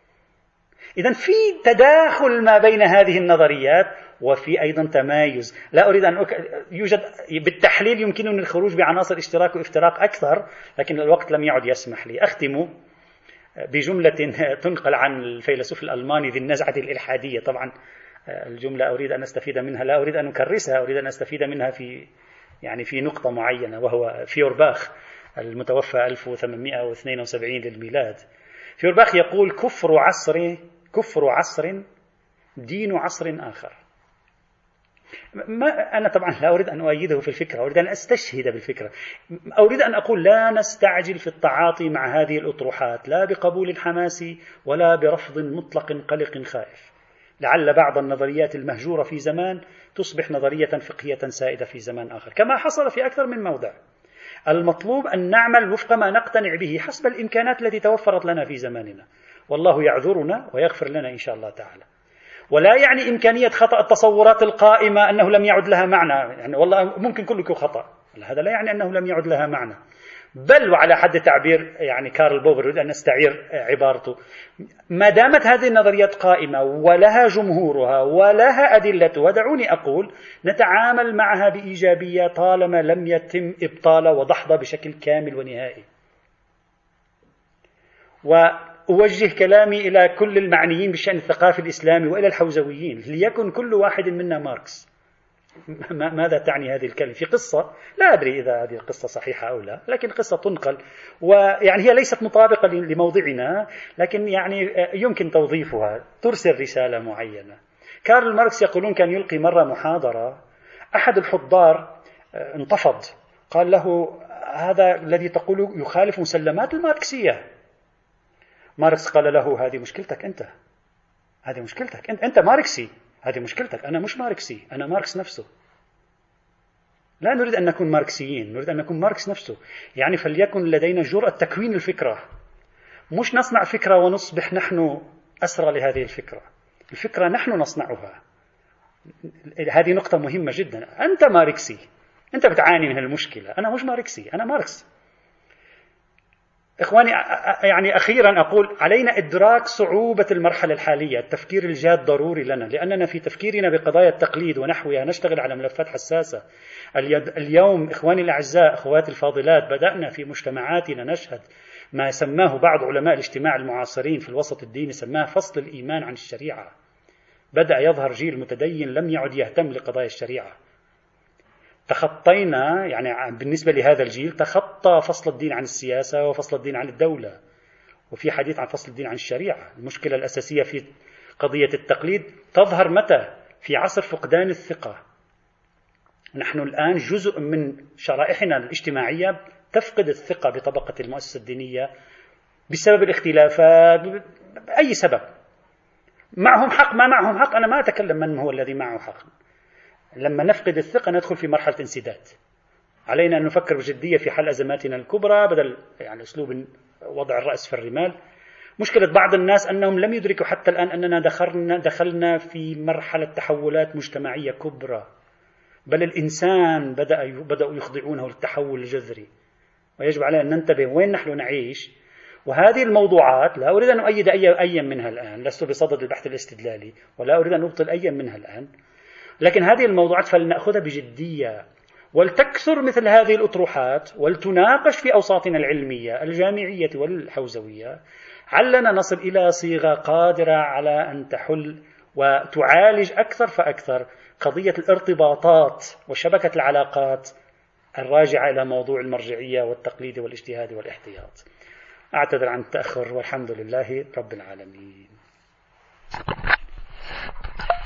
إذن في تداخل ما بين هذه النظريات وفي أيضا تمايز. لا أريد أن أك... يوجد بالتحليل يمكنني الخروج بعناصر اشتراك وافتراق أكثر، لكن الوقت لم يعد يسمح لي. أختم بجملة تنقل عن الفيلسوف الألماني ذي النزعة الإلحادية. طبعا الجملة أريد أن أستفيد منها، لا أريد أن أكرسها، أريد أن أستفيد منها في يعني في نقطة معينة، وهو فيورباخ المتوفى ألف وثمانمائة واثنين وسبعين للميلاد. فيورباخ يقول: كفر عصر كفر عصر دين عصر آخر. ما أنا طبعا لا أريد أن أؤيده في الفكرة، أريد أن أستشهد بالفكرة. أريد أن أقول لا نستعجل في التعاطي مع هذه الأطروحات، لا بقبول حماسي ولا برفض مطلق قلق خائف. لعل بعض النظريات المهجورة في زمان تصبح نظرية فقهية سائدة في زمان آخر، كما حصل في أكثر من موضع. المطلوب أن نعمل وفق ما نقتنع به حسب الإمكانات التي توفرت لنا في زماننا، والله يعذرنا ويغفر لنا إن شاء الله تعالى. ولا يعني إمكانية خطأ التصورات القائمة أنه لم يعد لها معنى، يعني والله ممكن كله خطأ، هذا لا يعني أنه لم يعد لها معنى، بل وعلى حد تعبير يعني كارل بوبر، أريد أن أستعير عبارته، ما دامت هذه النظريات قائمة ولها جمهورها ولها أدلتها، ودعوني أقول نتعامل معها بإيجابية طالما لم يتم إبطالها ودحضها بشكل كامل ونهائي. وأوجه كلامي إلى كل المعنيين بالشأن الثقافي الإسلامي وإلى الحوزويين، ليكن كل واحد منا ماركس. ماذا تعني هذه الكلمة؟ في قصة، لا أدري إذا هذه القصة صحيحة أو لا، لكن قصة تنقل، ويعني هي ليست مطابقة لموضعنا، لكن يعني يمكن توظيفها، ترسل رسالة معينة. كارل ماركس يقولون كان يلقي مرة محاضرة، أحد الحضار انتفض، قال له: هذا الذي تقوله يخالف مسلمات الماركسية. ماركس قال له: هذه مشكلتك أنت، هذه مشكلتك أنت, أنت ماركسي، هذه مشكلتك، أنا مش ماركسي، أنا ماركس نفسه. لا نريد أن نكون ماركسيين، نريد أن نكون ماركس نفسه. يعني فليكن لدينا جرأة تكوين الفكرة، مش نصنع فكرة ونصبح نحن أسرى لهذه الفكرة. الفكرة نحن نصنعها. هذه نقطة مهمة جدا. أنت ماركسي، أنت بتعاني من المشكلة، أنا مش ماركسي، أنا ماركس. إخواني، يعني أخيرا أقول علينا إدراك صعوبة المرحلة الحالية. التفكير الجاد ضروري لنا، لأننا في تفكيرنا بقضايا التقليد ونحوها نشتغل على ملفات حساسة. اليوم إخواني الأعزاء، أخواتي الفاضلات، بدأنا في مجتمعاتنا نشهد ما سماه بعض علماء الاجتماع المعاصرين في الوسط الديني، سماه فصل الإيمان عن الشريعة. بدأ يظهر جيل متدين لم يعد يهتم لقضايا الشريعة. تخطينا، يعني بالنسبة لهذا الجيل، تخطى فصل الدين عن السياسة وفصل الدين عن الدولة، وفي حديث عن فصل الدين عن الشريعة. المشكلة الأساسية في قضية التقليد تظهر متى؟ في عصر فقدان الثقة. نحن الآن جزء من شرائحنا الاجتماعية تفقد الثقة بطبقة المؤسسة الدينية بسبب الاختلافات، بأي سبب. معهم حق ما معهم حق، أنا ما أتكلم من هو الذي معه حق. لما نفقد الثقة ندخل في مرحلة انسداد. علينا أن نفكر بجدية في حل أزماتنا الكبرى بدل يعني أسلوب وضع الرأس في الرمال. مشكلة بعض الناس أنهم لم يدركوا حتى الآن أننا دخلنا, دخلنا في مرحلة تحولات مجتمعية كبرى، بل الإنسان بدأ بدأوا يخضعونه للتحول الجذري، ويجب علينا أن ننتبه وين نحن نعيش. وهذه الموضوعات لا أريد أن أؤيد أي أي منها الآن، لست بصدد البحث الاستدلالي ولا أريد أن أبطل أي منها الآن، لكن هذه الموضوعات فلنأخذها بجدية، ولتكثر مثل هذه الأطروحات ولتناقش في أوساطنا العلمية الجامعية والحوزوية، علنا نصل إلى صيغة قادرة على أن تحل وتعالج أكثر فأكثر قضية الارتباطات وشبكة العلاقات الراجعة إلى موضوع المرجعية والتقليد والاجتهاد والاحتياط. أعتذر عن التأخر، والحمد لله رب العالمين.